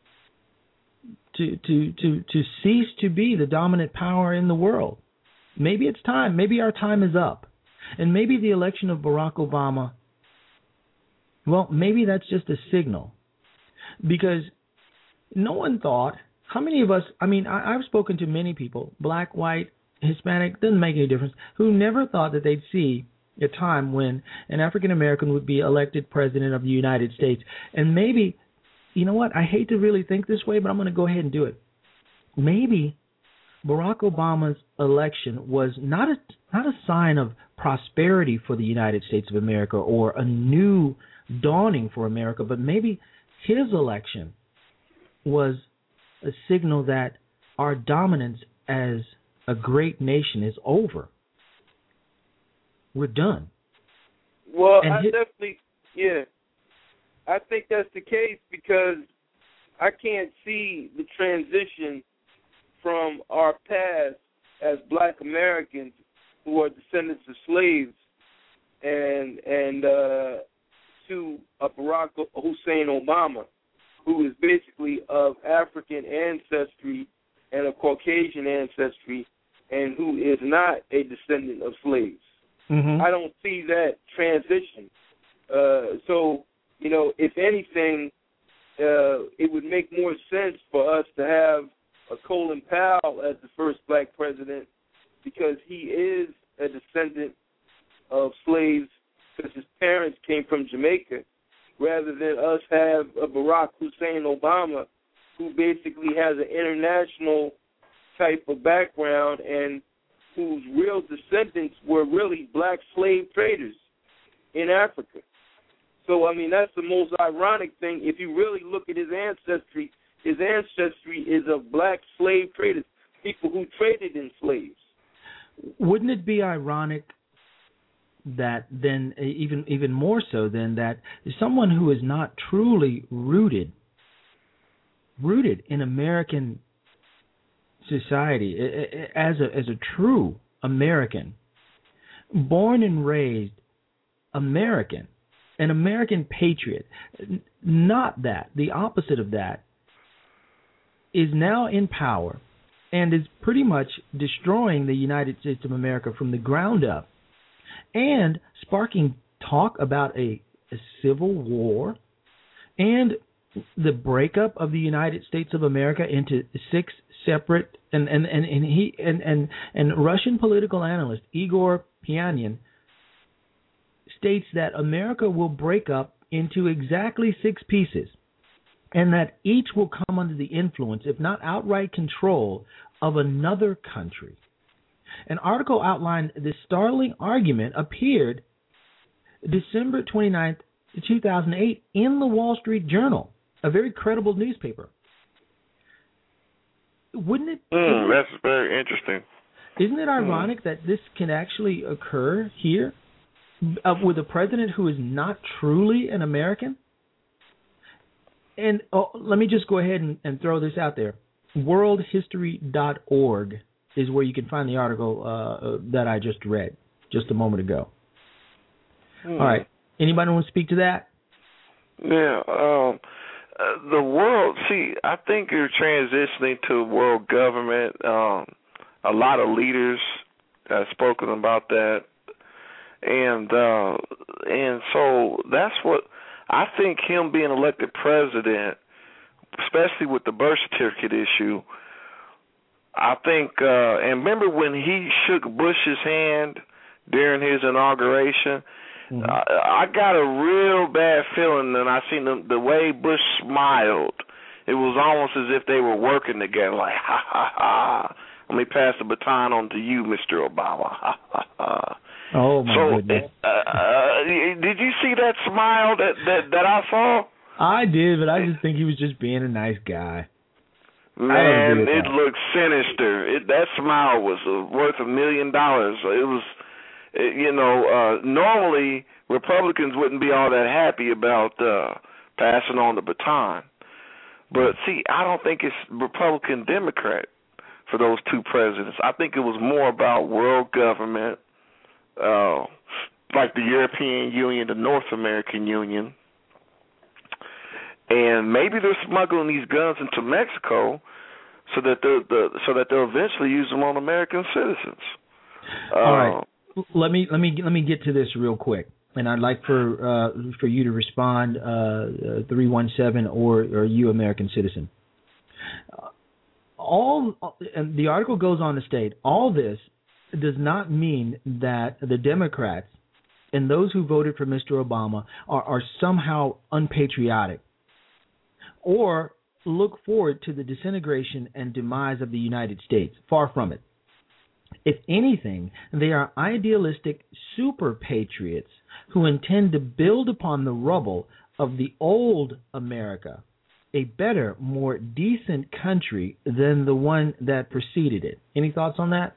to to to to cease to be the dominant power in the world. Maybe it's time. Maybe our time is up. And maybe the election of Barack Obama, well, maybe that's just a signal. Because no one thought, how many of us, I mean, I, I've spoken to many people, black, white, Hispanic, doesn't make any difference, who never thought that they'd see a time when an African American would be elected president of the United States. And maybe, you know what, I hate to really think this way, but I'm going to go ahead and do it. Maybe Barack Obama's election was not a not a sign of prosperity for the United States of America or a new dawning for America, but maybe his election was a signal that our dominance as a great nation is over. We're done. Well, and I his, definitely, yeah, I think that's the case because I can't see the transition from our past as Black Americans who are descendants of slaves and and uh, to a Barack Hussein Obama, who is basically of African ancestry and of Caucasian ancestry, and who is not a descendant of slaves. Mm-hmm. I don't see that transition. Uh, so, you know, if anything, uh, it would make more sense for us to have a Colin Powell as the first black president because he is a descendant of slaves because his parents came from Jamaica, rather than us have a Barack Hussein Obama who basically has an international type of background and whose real descendants were really black slave traders in Africa. So, I mean, that's the most ironic thing. If you really look at his ancestry, his ancestry is of black slave traders, people who traded in slaves. Wouldn't it be ironic that then, even even more so than that, someone who is not truly rooted, rooted in American society as a as a true American, born and raised American, an American patriot, not that, the opposite of that, is now in power and is pretty much destroying the United States of America from the ground up and sparking talk about a, a civil war and the breakup of the United States of America into six separate and and and, and he and, and and Russian political analyst Igor Pianin states that America will break up into exactly six pieces and that each will come under the influence, if not outright control, of another country. An article outlined this startling argument appeared December twenty-ninth, two thousand eight in the Wall Street Journal, a very credible newspaper. Wouldn't it? Mm, that's very interesting. Isn't it ironic mm. that this can actually occur here uh, with a president who is not truly an American? And oh, let me just go ahead and, and throw this out there. world history dot org is where you can find the article uh, that I just read just a moment ago. Mm. All right. Anybody want to speak to that? Yeah. Um, uh, the world, see, I think you're transitioning to world government. Um, a lot of leaders have spoken about that. And uh, and so that's what I think him being elected president, especially with the birth certificate issue, I think, uh, and remember when he shook Bush's hand during his inauguration? Mm-hmm. I, I got a real bad feeling when I seen the, the way Bush smiled. It was almost as if they were working together, like, ha, ha, ha. Let me pass the baton on to you, Mister Obama. Ha, ha, ha. Oh, my so, goodness. Uh, uh, did you see that smile that, that, that I saw? I did, but I just think he was just being a nice guy. Man, it that. looked sinister. It, that smile was uh, worth a million dollars. It was, it, you know, uh, normally Republicans wouldn't be all that happy about uh, passing on the baton. But, see, I don't think it's Republican-Democrat for those two presidents. I think it was more about world government, uh, like the European Union, the North American Union. And maybe they're smuggling these guns into Mexico so that they're the, so that they'll eventually use them on American citizens. Uh, All right, let me let me let me get to this real quick, and I'd like for uh, for you to respond uh, three one seven or or you American citizen. Uh, all, and the article goes on to state, all this does not mean that the Democrats and those who voted for Mister Obama are, are somehow unpatriotic or look forward to the disintegration and demise of the United States. Far from it. If anything, they are idealistic super patriots who intend to build upon the rubble of the old America, a better, more decent country than the one that preceded it. Any thoughts on that?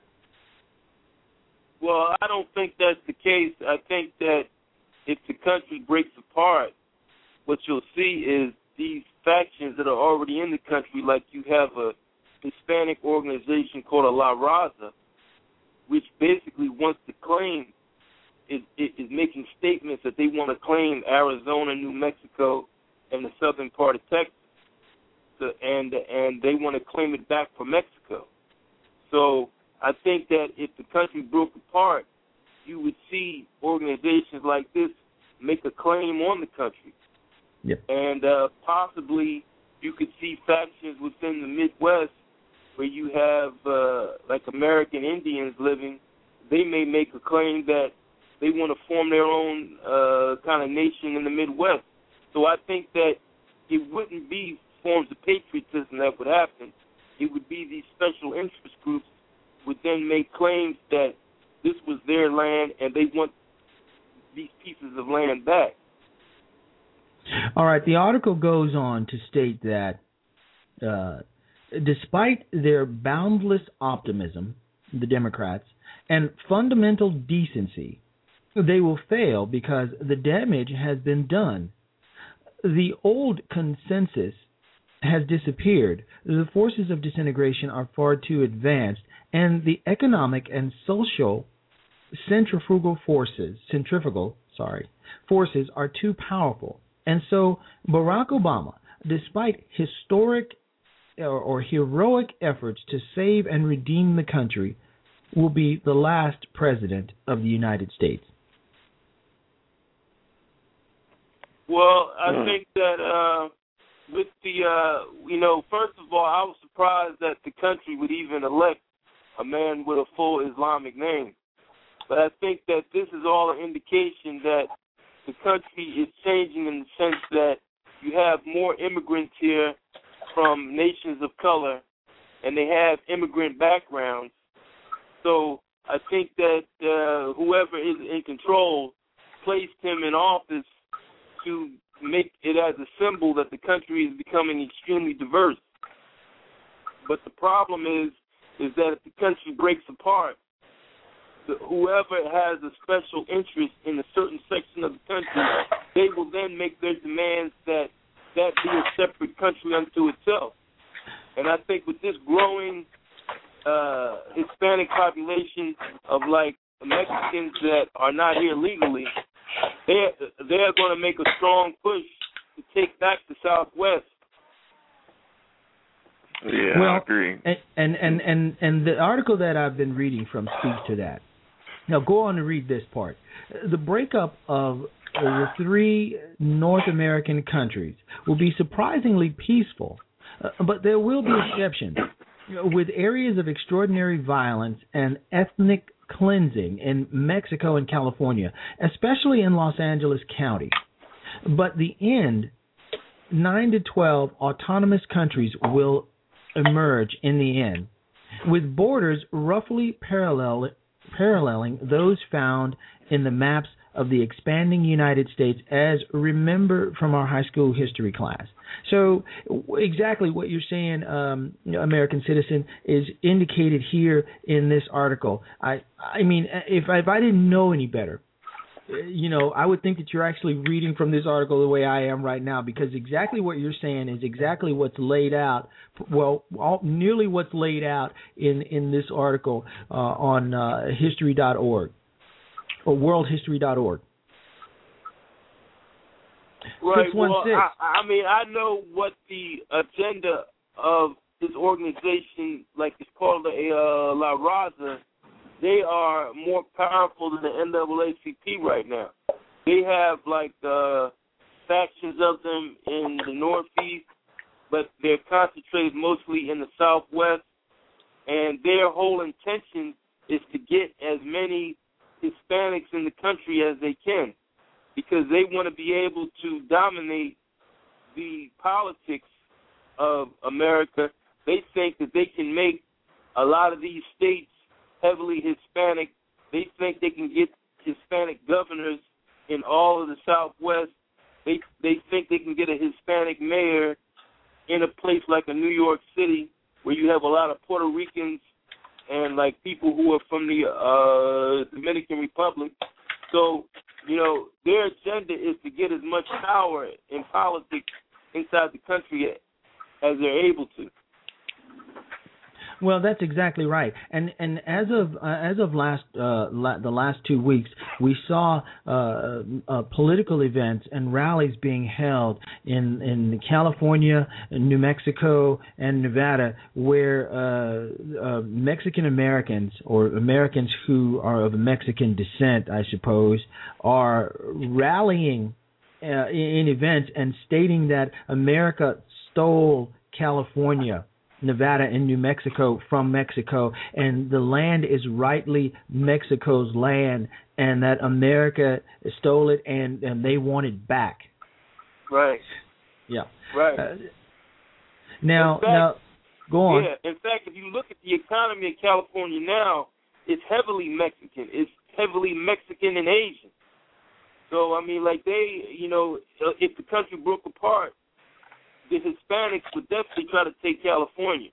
Well, I don't think that's the case. I think that if the country breaks apart, what you'll see is these factions that are already in the country, like you have a Hispanic organization called a La Raza, which basically wants to claim, is, is making statements that they want to claim Arizona, New Mexico, and the southern part of Texas, so, and and they want to claim it back for Mexico. So I think that if the country broke apart, you would see organizations like this make a claim on the country. Yep. And uh, possibly you could see factions within the Midwest where you have uh, like American Indians living. They may make a claim that they want to form their own uh, kind of nation in the Midwest. So I think that it wouldn't be forms of patriotism that would happen. It would be these special interest groups would then make claims that this was their land and they want these pieces of land back. All right. The article goes on to state that uh, despite their boundless optimism, the Democrats, and fundamental decency, they will fail because the damage has been done. The old consensus has disappeared. The forces of disintegration are far too advanced, and the economic and social centrifugal forces, centrifugal, sorry, forces are too powerful. And so Barack Obama, despite historic or, or heroic efforts to save and redeem the country, will be the last president of the United States. Well, I think that uh, with the, uh, you know, first of all, I was surprised that the country would even elect a man with a full Islamic name. But I think that this is all an indication that the country is changing in the sense that you have more immigrants here from nations of color, and they have immigrant backgrounds. So I think that uh, whoever is in control placed him in office to make it as a symbol that the country is becoming extremely diverse. But the problem is, is that if the country breaks apart, the, whoever has a special interest in a certain section of the country, they will then make their demands that that be a separate country unto itself. And I think with this growing uh, Hispanic population of like Mexicans that are not here legally, they're, they're going to make a strong push to take back the Southwest. Yeah, well, I agree. And, and, and, and, and the article that I've been reading from speaks to that. Now, go on and read this part. The breakup of the three North American countries will be surprisingly peaceful, uh, but there will be exceptions, with areas of extraordinary violence and ethnic cleansing in Mexico and California, especially in Los Angeles County. But the end, nine to twelve autonomous countries will emerge in the end, with borders roughly parallel, paralleling those found in the maps of the expanding United States, as remember from our high school history class. So exactly what you're saying, um, American citizen, is indicated here in this article. I, I mean, if I, if I didn't know any better, you know, I would think that you're actually reading from this article the way I am right now, because exactly what you're saying is exactly what's laid out, well, all, nearly what's laid out in, in this article uh, on uh, history dot org or world history dot org. Right. Well, I, I mean, I know what the agenda of this organization, like it's called the uh, La Raza. They are more powerful than the N double A C P right now. They have like uh, factions of them in the Northeast, but they're concentrated mostly in the Southwest, and their whole intention is to get as many Hispanics in the country as they can, because they want to be able to dominate the politics of America. They think that they can make a lot of these states heavily Hispanic. They think they can get Hispanic governors in all of the Southwest. They they think they can get a Hispanic mayor in a place like a New York City, where you have a lot of Puerto Ricans and like people who are from the uh, Dominican Republic. So, you know, their agenda is to get as much power in politics inside the country as they're able to. Well, that's exactly right. And and as of uh, as of last uh, la- the last two weeks, we saw uh, uh, political events and rallies being held in in California, New Mexico, and Nevada, where uh, uh, Mexican Americans or Americans who are of Mexican descent, I suppose, are rallying uh, in events and stating that America stole California, Nevada, and New Mexico from Mexico, and the land is rightly Mexico's land, and that America stole it, and, and they want it back. Right. Yeah. Right. Uh, now, fact, now, go on. Yeah. In fact, if you look at the economy of California now, it's heavily Mexican. It's heavily Mexican and Asian. So, I mean, like they, you know, if the country broke apart, the Hispanics would definitely try to take California.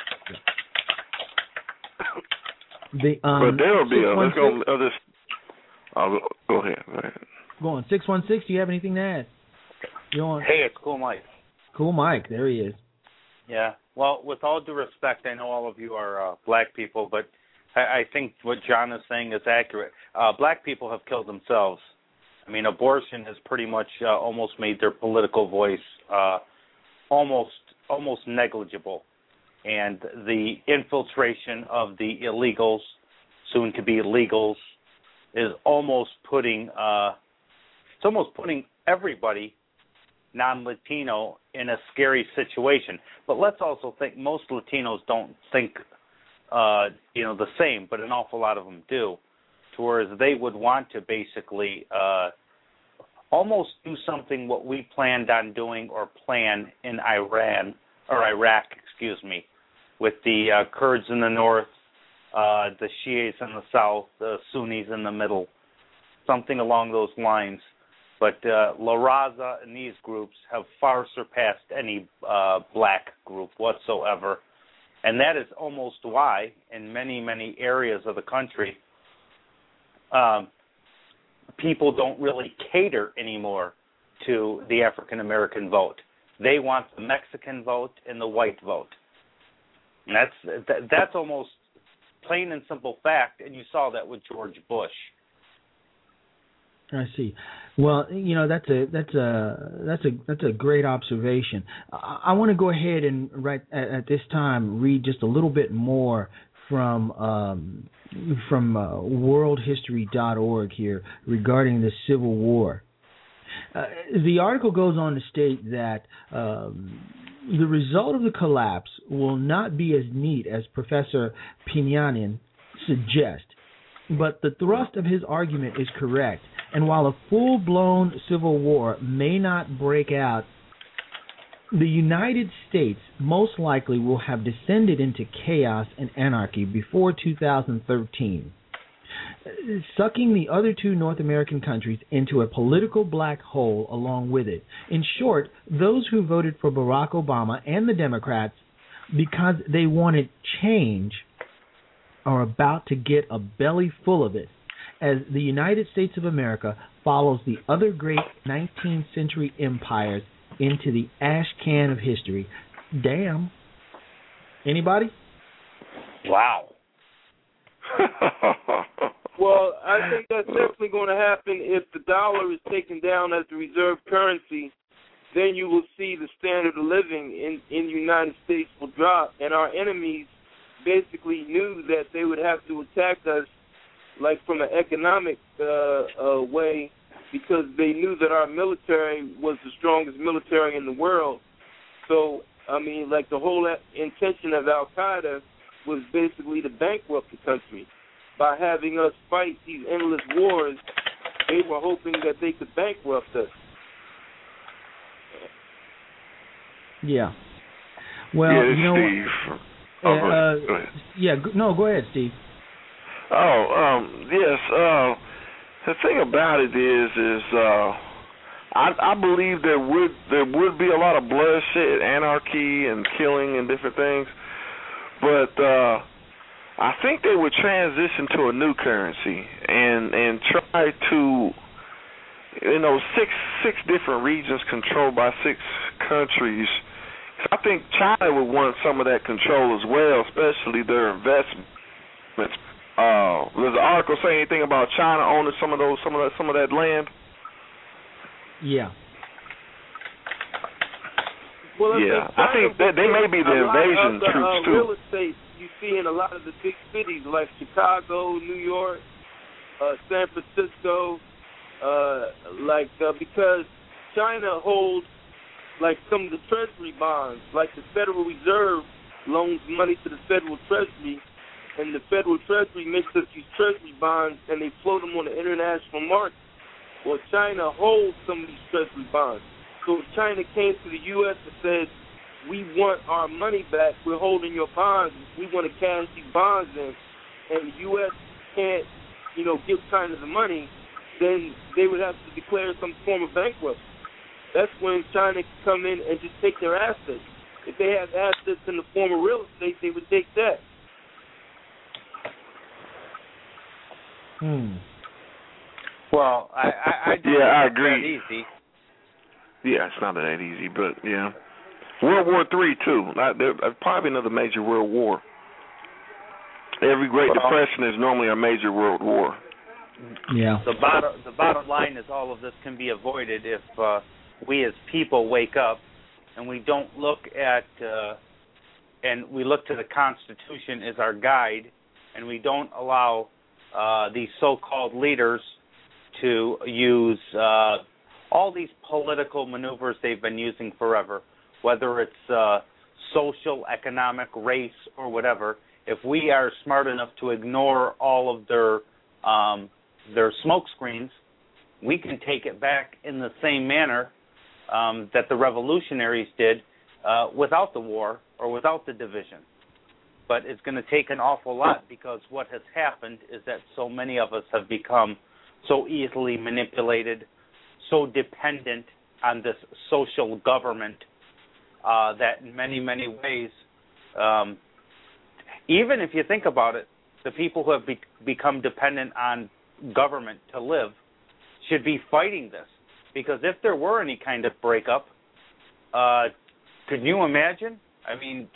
The, um, but there will be a, let's go, uh, this, I'll, go ahead, go ahead. Go on, six one six, do you have anything to add? You on? Hey, it's Cool Mike. Cool Mike, there he is. Yeah, well, with all due respect, I know all of you are uh, black people, but I, I think what John is saying is accurate. Uh, black people have killed themselves. I mean, abortion has pretty much uh, almost made their political voice uh, almost almost negligible, and the infiltration of the illegals, soon to be legals, is almost putting uh, it's almost putting everybody non-Latino in a scary situation. But let's also think most Latinos don't think uh, you know the same, but an awful lot of them do, to whereas they would want to basically Uh, almost do something what we planned on doing or plan in Iran, or Iraq, excuse me, with the uh, Kurds in the north, uh, the Shias in the south, the Sunnis in the middle, something along those lines. But uh, La Raza and these groups have far surpassed any uh, black group whatsoever. And that is almost why in many, many areas of the country, um, people don't really cater anymore to the African American vote. They want the Mexican vote and the white vote. And that's that, that's almost plain and simple fact, and you saw that with George Bush. I see. Well, you know, that's a that's a that's a that's a great observation. I, I want to go ahead and right at, at this time read just a little bit more from um, from uh, world history dot org here regarding the Civil War. Uh, the article goes on to state that um, the result of the collapse will not be as neat as Professor Pinyanin suggests, but the thrust of his argument is correct. And while a full-blown civil war may not break out, the United States most likely will have descended into chaos and anarchy before two thousand thirteen, sucking the other two North American countries into a political black hole along with it. In short, those who voted for Barack Obama and the Democrats because they wanted change are about to get a belly full of it, as the United States of America follows the other great nineteenth century empires into the ash can of history. Damn. Anybody? Wow. Well, I think that's definitely going to happen if the dollar is taken down as the reserve currency. Then you will see the standard of living in, in the United States will drop, and our enemies basically knew that they would have to attack us like from an economic uh, uh, way, because they knew that our military was the strongest military in the world. So I mean, like the whole intention of Al Qaeda was basically to bankrupt the country. By having us fight these endless wars, they were hoping that they could bankrupt us. Yeah. Well, yeah, you know, Steve. Uh, oh, go uh, ahead. Go ahead. yeah, no, go ahead, Steve. Oh, um, yes. Uh, the thing about it is, is uh, I, I believe there would there would be a lot of bloodshed, anarchy, and killing and different things, but uh, I think they would transition to a new currency and and try to, you know, six six different regions controlled by six countries. I think China would want some of that control as well, especially their investments. Uh, does the article say anything about China owning some of those, some of that, some of that land? Yeah. Well, yeah, I think that they may be the invasion the, troops uh, too. Real estate you see in a lot of the big cities like Chicago, New York, uh, San Francisco, uh, like uh, because China holds like some of the Treasury bonds, like the Federal Reserve loans money to the Federal Treasury, and the Federal Treasury makes up these Treasury bonds, and they float them on the international market. Well, China holds some of these Treasury bonds. So if China came to the U S and said, we want our money back, we're holding your bonds, we want to cash these bonds in, and the U S can't, you know, give China the money, then they would have to declare some form of bankruptcy. That's when China can come in and just take their assets. If they have assets in the form of real estate, they would take that. Hmm. Well, I, I, I yeah, I think agree. It's that easy. Yeah, it's not that easy, but yeah. World War Three too. Not, there, probably another major world war. Every Great well, Depression is normally a major world war. Yeah. The bottom the bottom line is all of this can be avoided if uh, we as people wake up and we don't look at uh, and we look to the Constitution as our guide, and we don't allow uh, these so-called leaders to use uh, all these political maneuvers they've been using forever, whether it's uh, social, economic, race, or whatever. If we are smart enough to ignore all of their um, their smoke screens, we can take it back in the same manner um, that the revolutionaries did uh, without the war or without the division. But it's going to take an awful lot, because what has happened is that so many of us have become so easily manipulated, so dependent on this social government uh, that in many, many ways, um, even if you think about it, the people who have be- become dependent on government to live should be fighting this. Because if there were any kind of breakup, uh, could you imagine? I mean,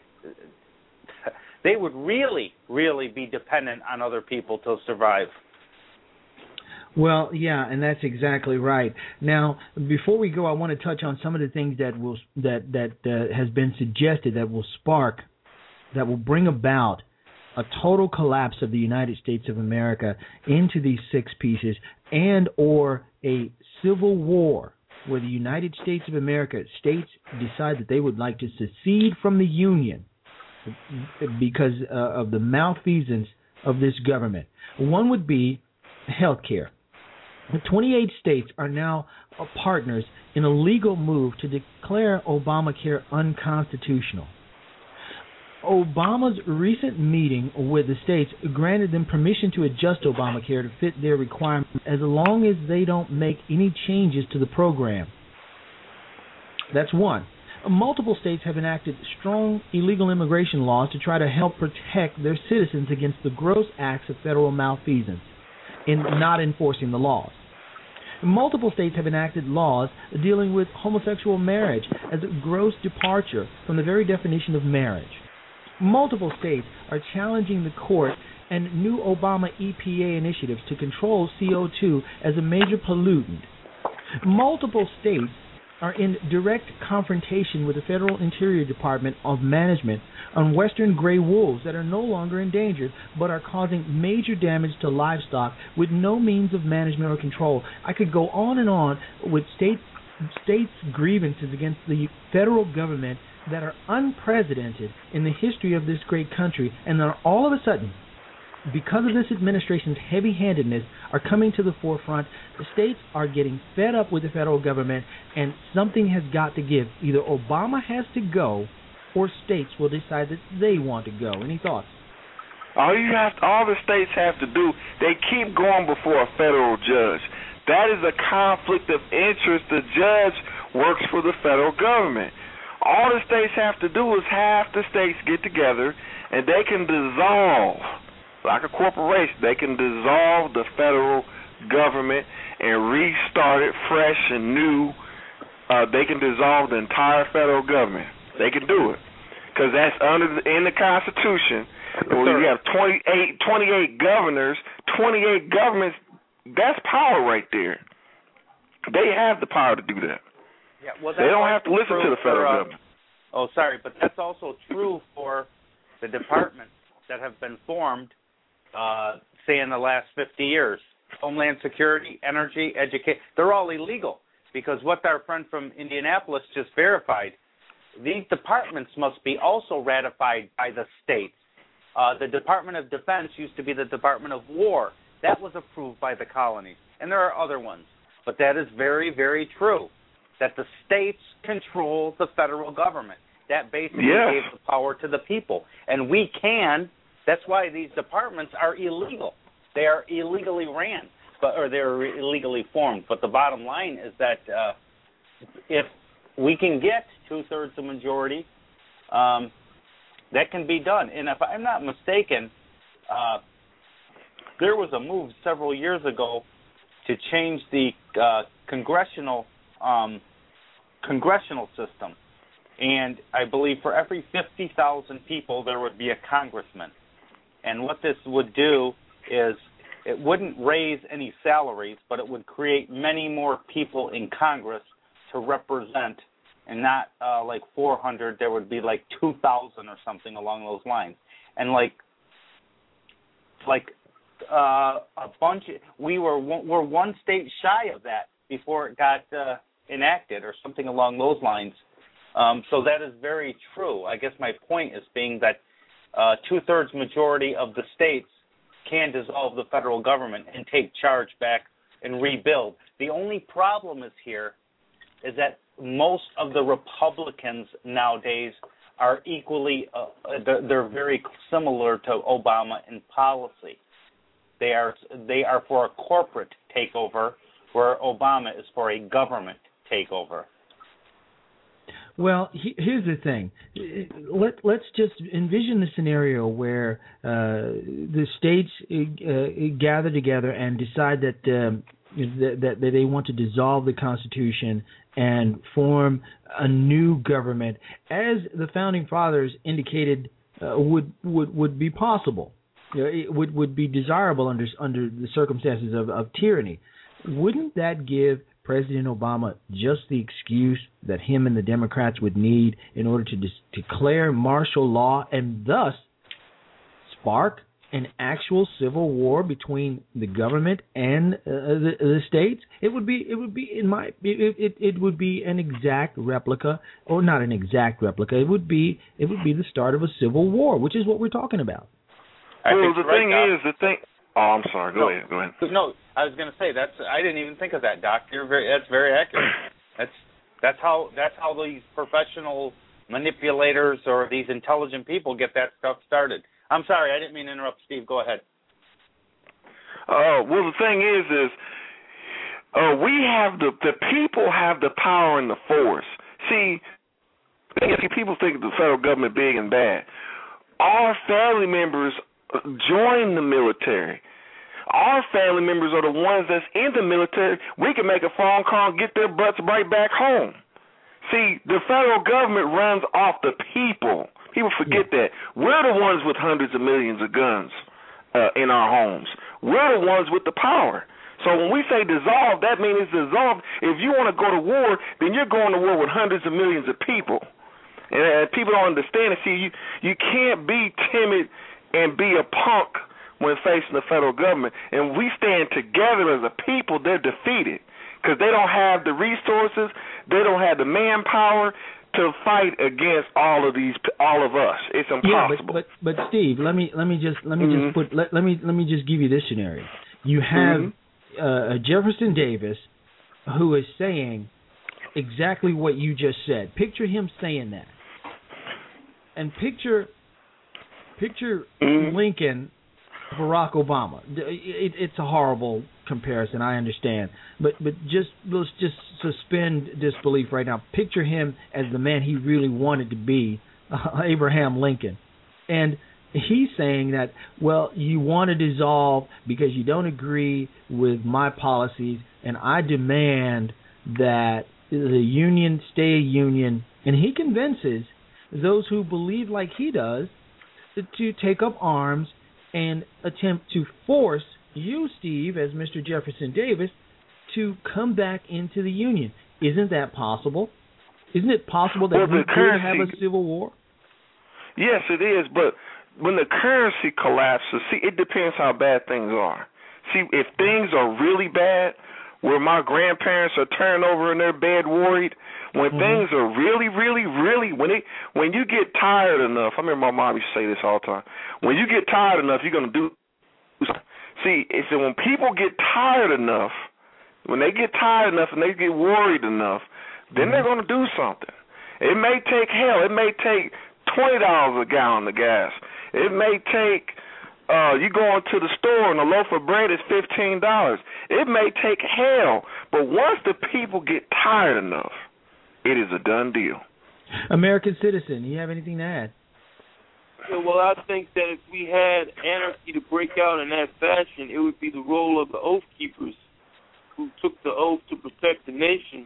they would really, really be dependent on other people to survive. Well, yeah, and that's exactly right. Now, before we go, I want to touch on some of the things that will that that uh, has been suggested that will spark, that will bring about a total collapse of the United States of America into these six pieces, and or a civil war where the United States of America states decide that they would like to secede from the Union because uh, of the malfeasance of this government. One would be health care. The twenty-eight states are now partners in a legal move to declare Obamacare unconstitutional. Obama's recent meeting with the states granted them permission to adjust Obamacare to fit their requirements as long as they don't make any changes to the program. That's one. Multiple states have enacted strong illegal immigration laws to try to help protect their citizens against the gross acts of federal malfeasance in not enforcing the laws. Multiple states have enacted laws dealing with homosexual marriage as a gross departure from the very definition of marriage. Multiple states are challenging the court and new Obama E P A initiatives to control C O two as a major pollutant. Multiple states are in direct confrontation with the Federal Interior Department of Management on western gray wolves that are no longer endangered but are causing major damage to livestock with no means of management or control. I could go on and on with state, states' grievances against the federal government that are unprecedented in the history of this great country, and then all of a sudden, because of this administration's heavy-handedness, are coming to the forefront. The states are getting fed up with the federal government, and something has got to give. Either Obama has to go, or states will decide that they want to go. Any thoughts? All you have, to, all the states have to do, they keep going before a federal judge. That is a conflict of interest. The judge works for the federal government. All the states have to do is half the states get together, and they can dissolve, like a corporation, they can dissolve the federal government and restart it fresh and new. Uh, they can dissolve the entire federal government. They can do it because that's under the, in the Constitution. Where you have twenty-eight, twenty-eight governors, twenty-eight governments. That's power right there. They have the power to do that. Yeah, well, they don't have to listen to the federal for, uh, government. Oh, sorry, but that's also true for the departments that have been formed, uh, say, in the last fifty years. Homeland Security, Energy, Education, they're all illegal because what our friend from Indianapolis just verified, these departments must be also ratified by the states. Uh, the Department of Defense used to be the Department of War. That was approved by the colonies, and there are other ones. But that is very, very true, that the states control the federal government. That basically yes. gave the power to the people. And we can, that's why these departments are illegal. They are illegally ran, but or they're illegally formed. But the bottom line is that uh, if we can get two-thirds of majority, um, that can be done. And if I'm not mistaken, uh, there was a move several years ago to change the uh, congressional um, congressional system. And I believe for every fifty thousand people, there would be a congressman. And what this would do is it wouldn't raise any salaries, but it would create many more people in Congress to represent, and not uh, like four hundred, there would be like two thousand or something along those lines. And like, like uh, a bunch, of, we were we're one state shy of that before it got uh, enacted or something along those lines. Um, so that is very true. I guess my point is being that uh, two-thirds majority of the states can dissolve the federal government and take charge back and rebuild. The only problem is here is that most of the Republicans nowadays are equally, uh, they're very similar to Obama in policy. They are they are for a corporate takeover, where Obama is for a government takeover. Well, he, here's the thing. Let, let's just envision the scenario where uh, the states uh, gather together and decide that, um, that that they want to dissolve the Constitution and form a new government, as the Founding Fathers indicated uh, would, would would be possible. You know, it would would be desirable under under the circumstances of, of tyranny. Wouldn't that give President Obama just the excuse that him and the Democrats would need in order to dis- declare martial law and thus spark an actual civil war between the government and uh, the, the states? It would be, it would be in my, it, it, it would be an exact replica, or not an exact replica. It would be, it would be the start of a civil war, which is what we're talking about. Well, the thing is, the thing. Oh, I'm sorry. Go no, ahead. Go ahead. No, I was going to say that's. I didn't even think of that, Doc. You're very. That's very accurate. That's that's how that's how these professional manipulators or these intelligent people get that stuff started. I'm sorry, I didn't mean to interrupt, Steve. Go ahead. Uh, well, the thing is, is uh, we have the the people have the power and the force. See, people think of the federal government big and bad. Our family members join the military. Our family members are the ones that's in the military. We can make a phone call and get their butts right back home. See, the federal government runs off the people. People forget that. We're the ones with hundreds of millions of guns uh, in our homes. We're the ones with the power. So when we say dissolve, that means it's dissolved. If you want to go to war, then you're going to war with hundreds of millions of people. And uh, people don't understand it. See, you, you can't be timid and be a punk when facing the federal government. And we stand together as a people, they're defeated because they don't have the resources, they don't have the manpower to fight against all of these, all of us. It's impossible. Yeah, but but, but Steve, let me let me just let me mm-hmm. just put let, let me let me just give you this scenario. You have mm-hmm. uh, Jefferson Davis, who is saying exactly what you just said. Picture him saying that, and picture picture mm-hmm. Lincoln, Barack Obama. It, it's a horrible comparison, I understand, but but just let's just suspend disbelief right now. Picture him as the man he really wanted to be, uh, Abraham Lincoln, and he's saying that, well, you want to dissolve because you don't agree with my policies, and I demand that the union stay a union, and he convinces those who believe like he does to, to take up arms and attempt to force you, Steve, as Mister Jefferson Davis, to come back into the Union. Isn't that possible? Isn't it possible that well, we could have a civil war? Yes, it is, but when the currency collapses, see, it depends how bad things are. See, if things are really bad, where my grandparents are turned over in their bed worried, when mm-hmm. things are really, really, really, when it, when you get tired enough, I remember my mom used to say this all the time, when you get tired enough, you're going to do something. See, it's that when people get tired enough, when they get tired enough and they get worried enough, then mm-hmm. they're going to do something. It may take hell. It may take twenty dollars a gallon of gas. It may take uh, you going to the store and a loaf of bread is fifteen dollars. It may take hell, but once the people get tired enough, it is a done deal. American citizen, you have anything to add? Yeah, well, I think that if we had anarchy to break out in that fashion, it would be the role of the Oath Keepers who took the oath to protect the nation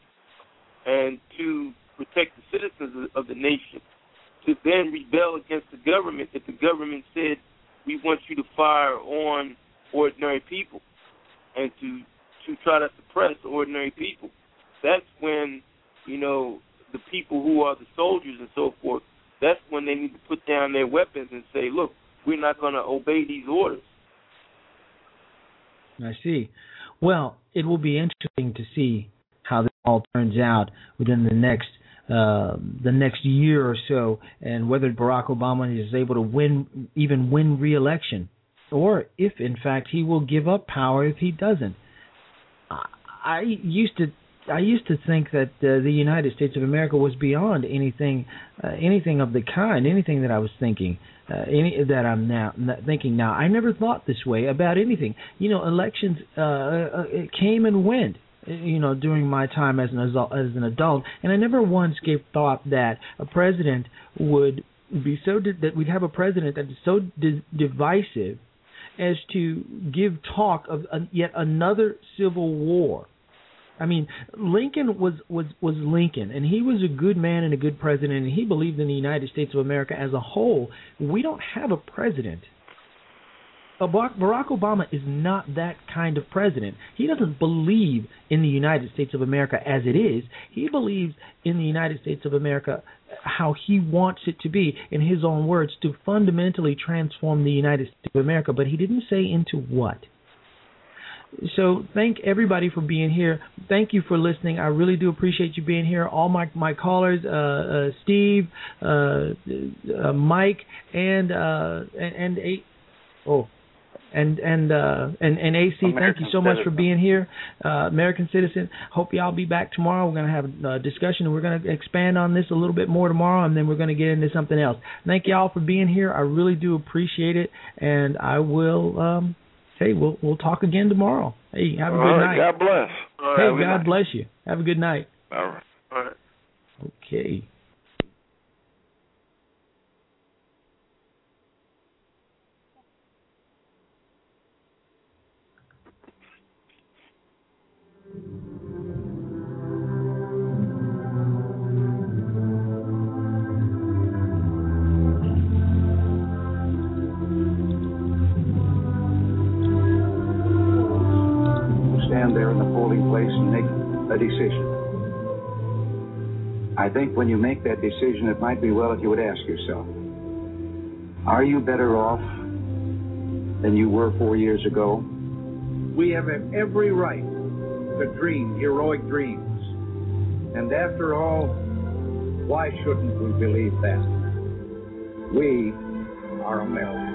and to protect the citizens of the nation, to then rebel against the government if the government said, we want you to fire on ordinary people and to to try to suppress ordinary people. That's when, you know, the people who are the soldiers and so forth, that's when they need to put down their weapons and say, look, we're not going to obey these orders. I see. Well, it will be interesting to see how this all turns out within the next uh, the next year or so, and whether Barack Obama is able to win, even win re-election, or if, in fact, he will give up power if he doesn't. I, I used to I used to think that uh, the United States of America was beyond anything, uh, anything of the kind, anything that I was thinking, uh, any that I'm now thinking now. I never thought this way about anything. You know, elections uh, uh, came and went, you know, during my time as an adult, as an adult, and I never once gave thought that a president would be so di- that we'd have a president that is so di- divisive as to give talk of uh, yet another civil war. I mean, Lincoln was, was, was Lincoln, and he was a good man and a good president, and he believed in the United States of America as a whole. We don't have a president. Barack Obama is not that kind of president. He doesn't believe in the United States of America as it is. He believes in the United States of America how he wants it to be, in his own words, to fundamentally transform the United States of America, but he didn't say into what. So thank everybody for being here. Thank you for listening. I really do appreciate you being here. All my my callers, uh, uh, Steve, uh, uh, Mike, and uh, and and a, oh, and and uh, and and A C. Thank you so much for being here, uh, American Citizen. Hope y'all be back tomorrow. We're going to have a discussion, and we're going to expand on this a little bit more tomorrow, and then we're going to get into something else. Thank y'all for being here. I really do appreciate it, and I will. Um, Hey, we'll we'll talk again tomorrow. Hey, have a All good right, night. God bless. All hey, right, God night. bless you. Have a good night. All right. All right. Okay. There in the polling place and make a decision. I think when you make that decision, it might be well if you would ask yourself, are you better off than you were four years ago? We have every right to dream heroic dreams. And after all, Why shouldn't we believe that? We are Americans.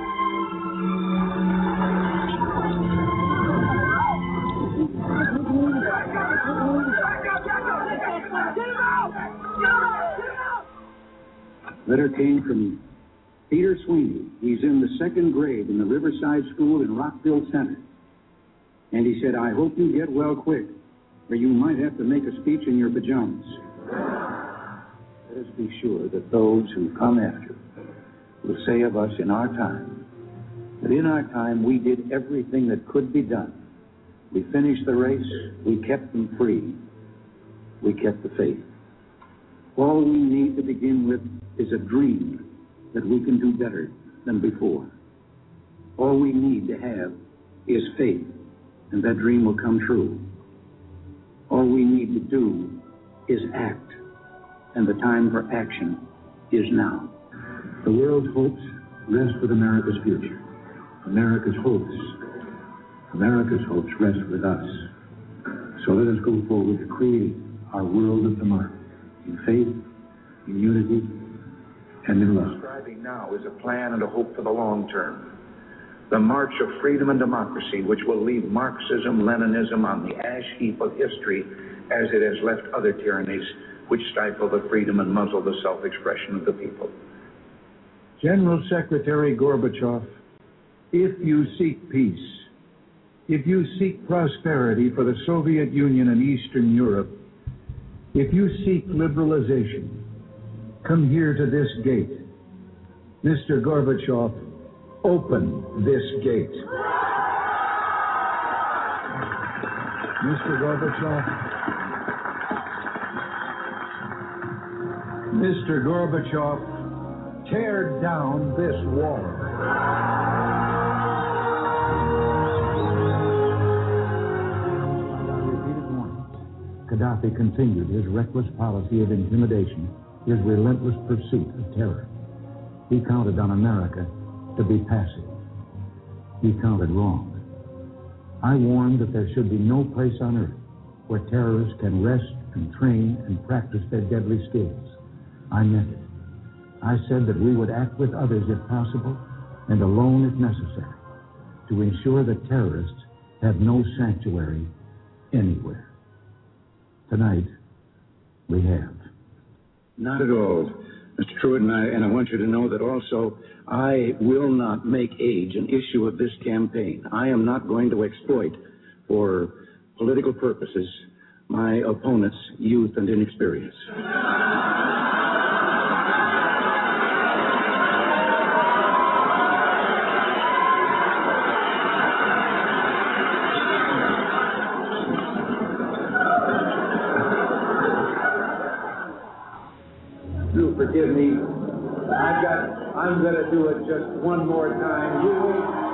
Letter came from Peter Sweeney. He's in the second grade in the Riverside School in Rockville Center. And he said, I hope you get well quick, or you might have to make a speech in your pajamas. Let us be sure that those who come after will say of us in our time, that in our time we did everything that could be done. We finished the race, we kept them free, we kept the faith. All we need to begin with is a dream that we can do better than before. All we need to have is faith, and that dream will come true. All we need to do is act, and the time for action is now. The world's hopes rest with America's future. America's hopes, America's hopes rest with us. So let us go forward to create our world of tomorrow in faith, in unity, and in love. Striving now is a plan and a hope for the long term. The march of freedom and democracy, which will leave Marxism, Leninism on the ash heap of history as it has left other tyrannies which stifle the freedom and muzzle the self-expression of the people. General Secretary Gorbachev, if you seek peace, if you seek prosperity for the Soviet Union and Eastern Europe, if you seek liberalization, come here to this gate. Mister Gorbachev, open this gate. Mister Gorbachev, Mister Gorbachev, tear down this wall. Repeated warnings. Gaddafi continued his reckless policy of intimidation, his relentless pursuit of terror. He counted on America to be passive. He counted wrong. I warned that there should be no place on earth where terrorists can rest and train and practice their deadly skills. I meant it. I said that we would act with others if possible, and alone if necessary, to ensure that terrorists have no sanctuary anywhere. Tonight, we have. Not at all, Mister Truitt, and I, and I want you to know that also I will not make age an issue of this campaign. I am not going to exploit, for political purposes, my opponent's youth and inexperience. Do forgive me. I've got, I'm going to do it just one more time. You wait.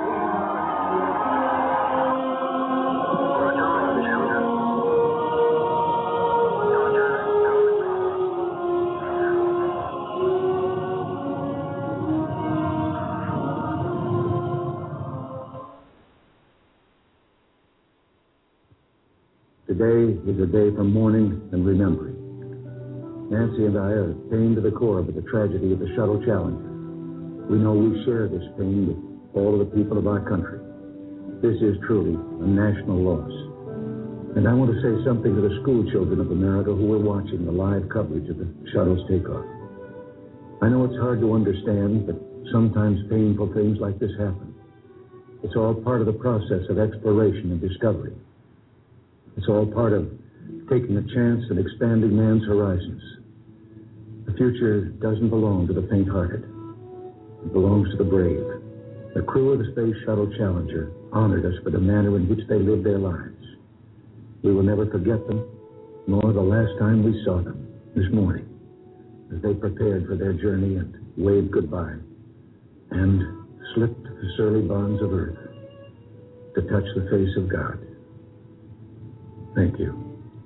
Today is a day for mourning and remembering. Nancy and I are pained to the core by the tragedy of the Shuttle Challenger. We know we share this pain with all of the people of our country. This is truly a national loss. And I want to say something to the school children of America who were watching the live coverage of the shuttle's takeoff. I know it's hard to understand, but sometimes painful things like this happen. It's all part of the process of exploration and discovery. It's all part of taking a chance and expanding man's horizons. The future doesn't belong to the faint-hearted. It belongs to the brave. The crew of the Space Shuttle Challenger honored us for the manner in which they lived their lives. We will never forget them, nor the last time we saw them, this morning, as they prepared for their journey and waved goodbye, and slipped the surly bonds of earth to touch the face of God. Thank you.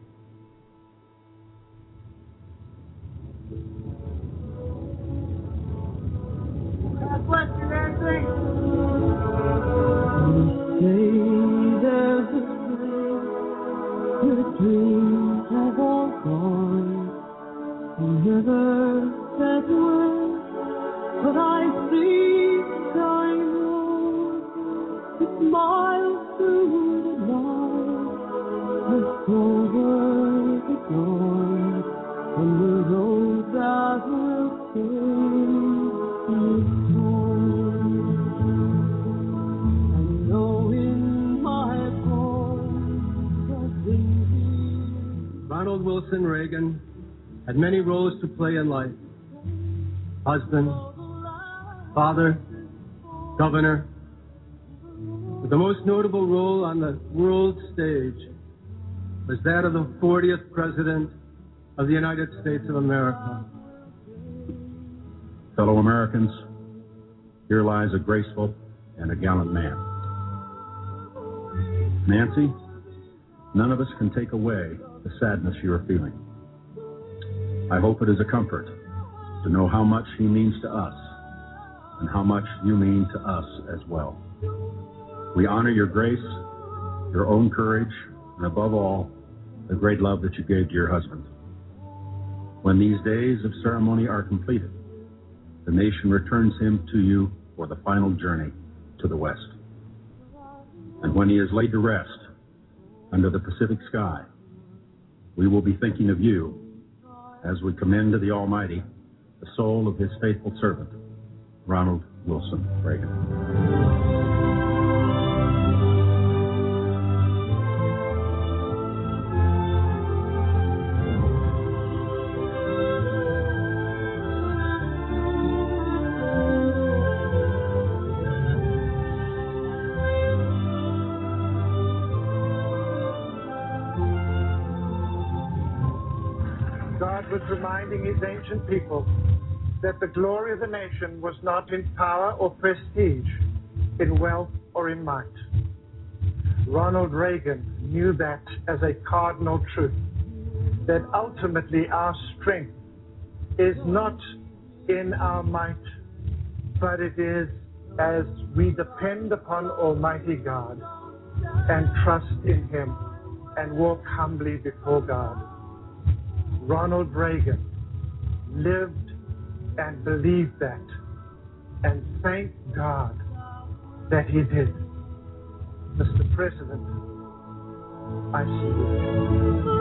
God bless you, Nancy. There's a place where dreams have all gone. Never Wilson Reagan had many roles to play in life. Husband, father, governor. But the most notable role on the world stage was that of the fortieth President of the United States of America. Fellow Americans, here lies a graceful and a gallant man. Nancy, none of us can take away the sadness you are feeling. I hope it is a comfort to know how much he means to us and how much you mean to us as well. We honor your grace, your own courage, and above all, the great love that you gave to your husband. When these days of ceremony are completed, the nation returns him to you for the final journey to the West. And when he is laid to rest under the Pacific sky, we will be thinking of you as we commend to the Almighty the soul of his faithful servant, Ronald Wilson Reagan. Reminding his ancient people that the glory of the nation was not in power or prestige, in wealth or in might. Ronald Reagan knew that as a cardinal truth, that ultimately our strength is not in our might, but it is as we depend upon Almighty God and trust in Him and walk humbly before God. Ronald Reagan lived and believed that, and thank God that he did. Mister President, I salute you.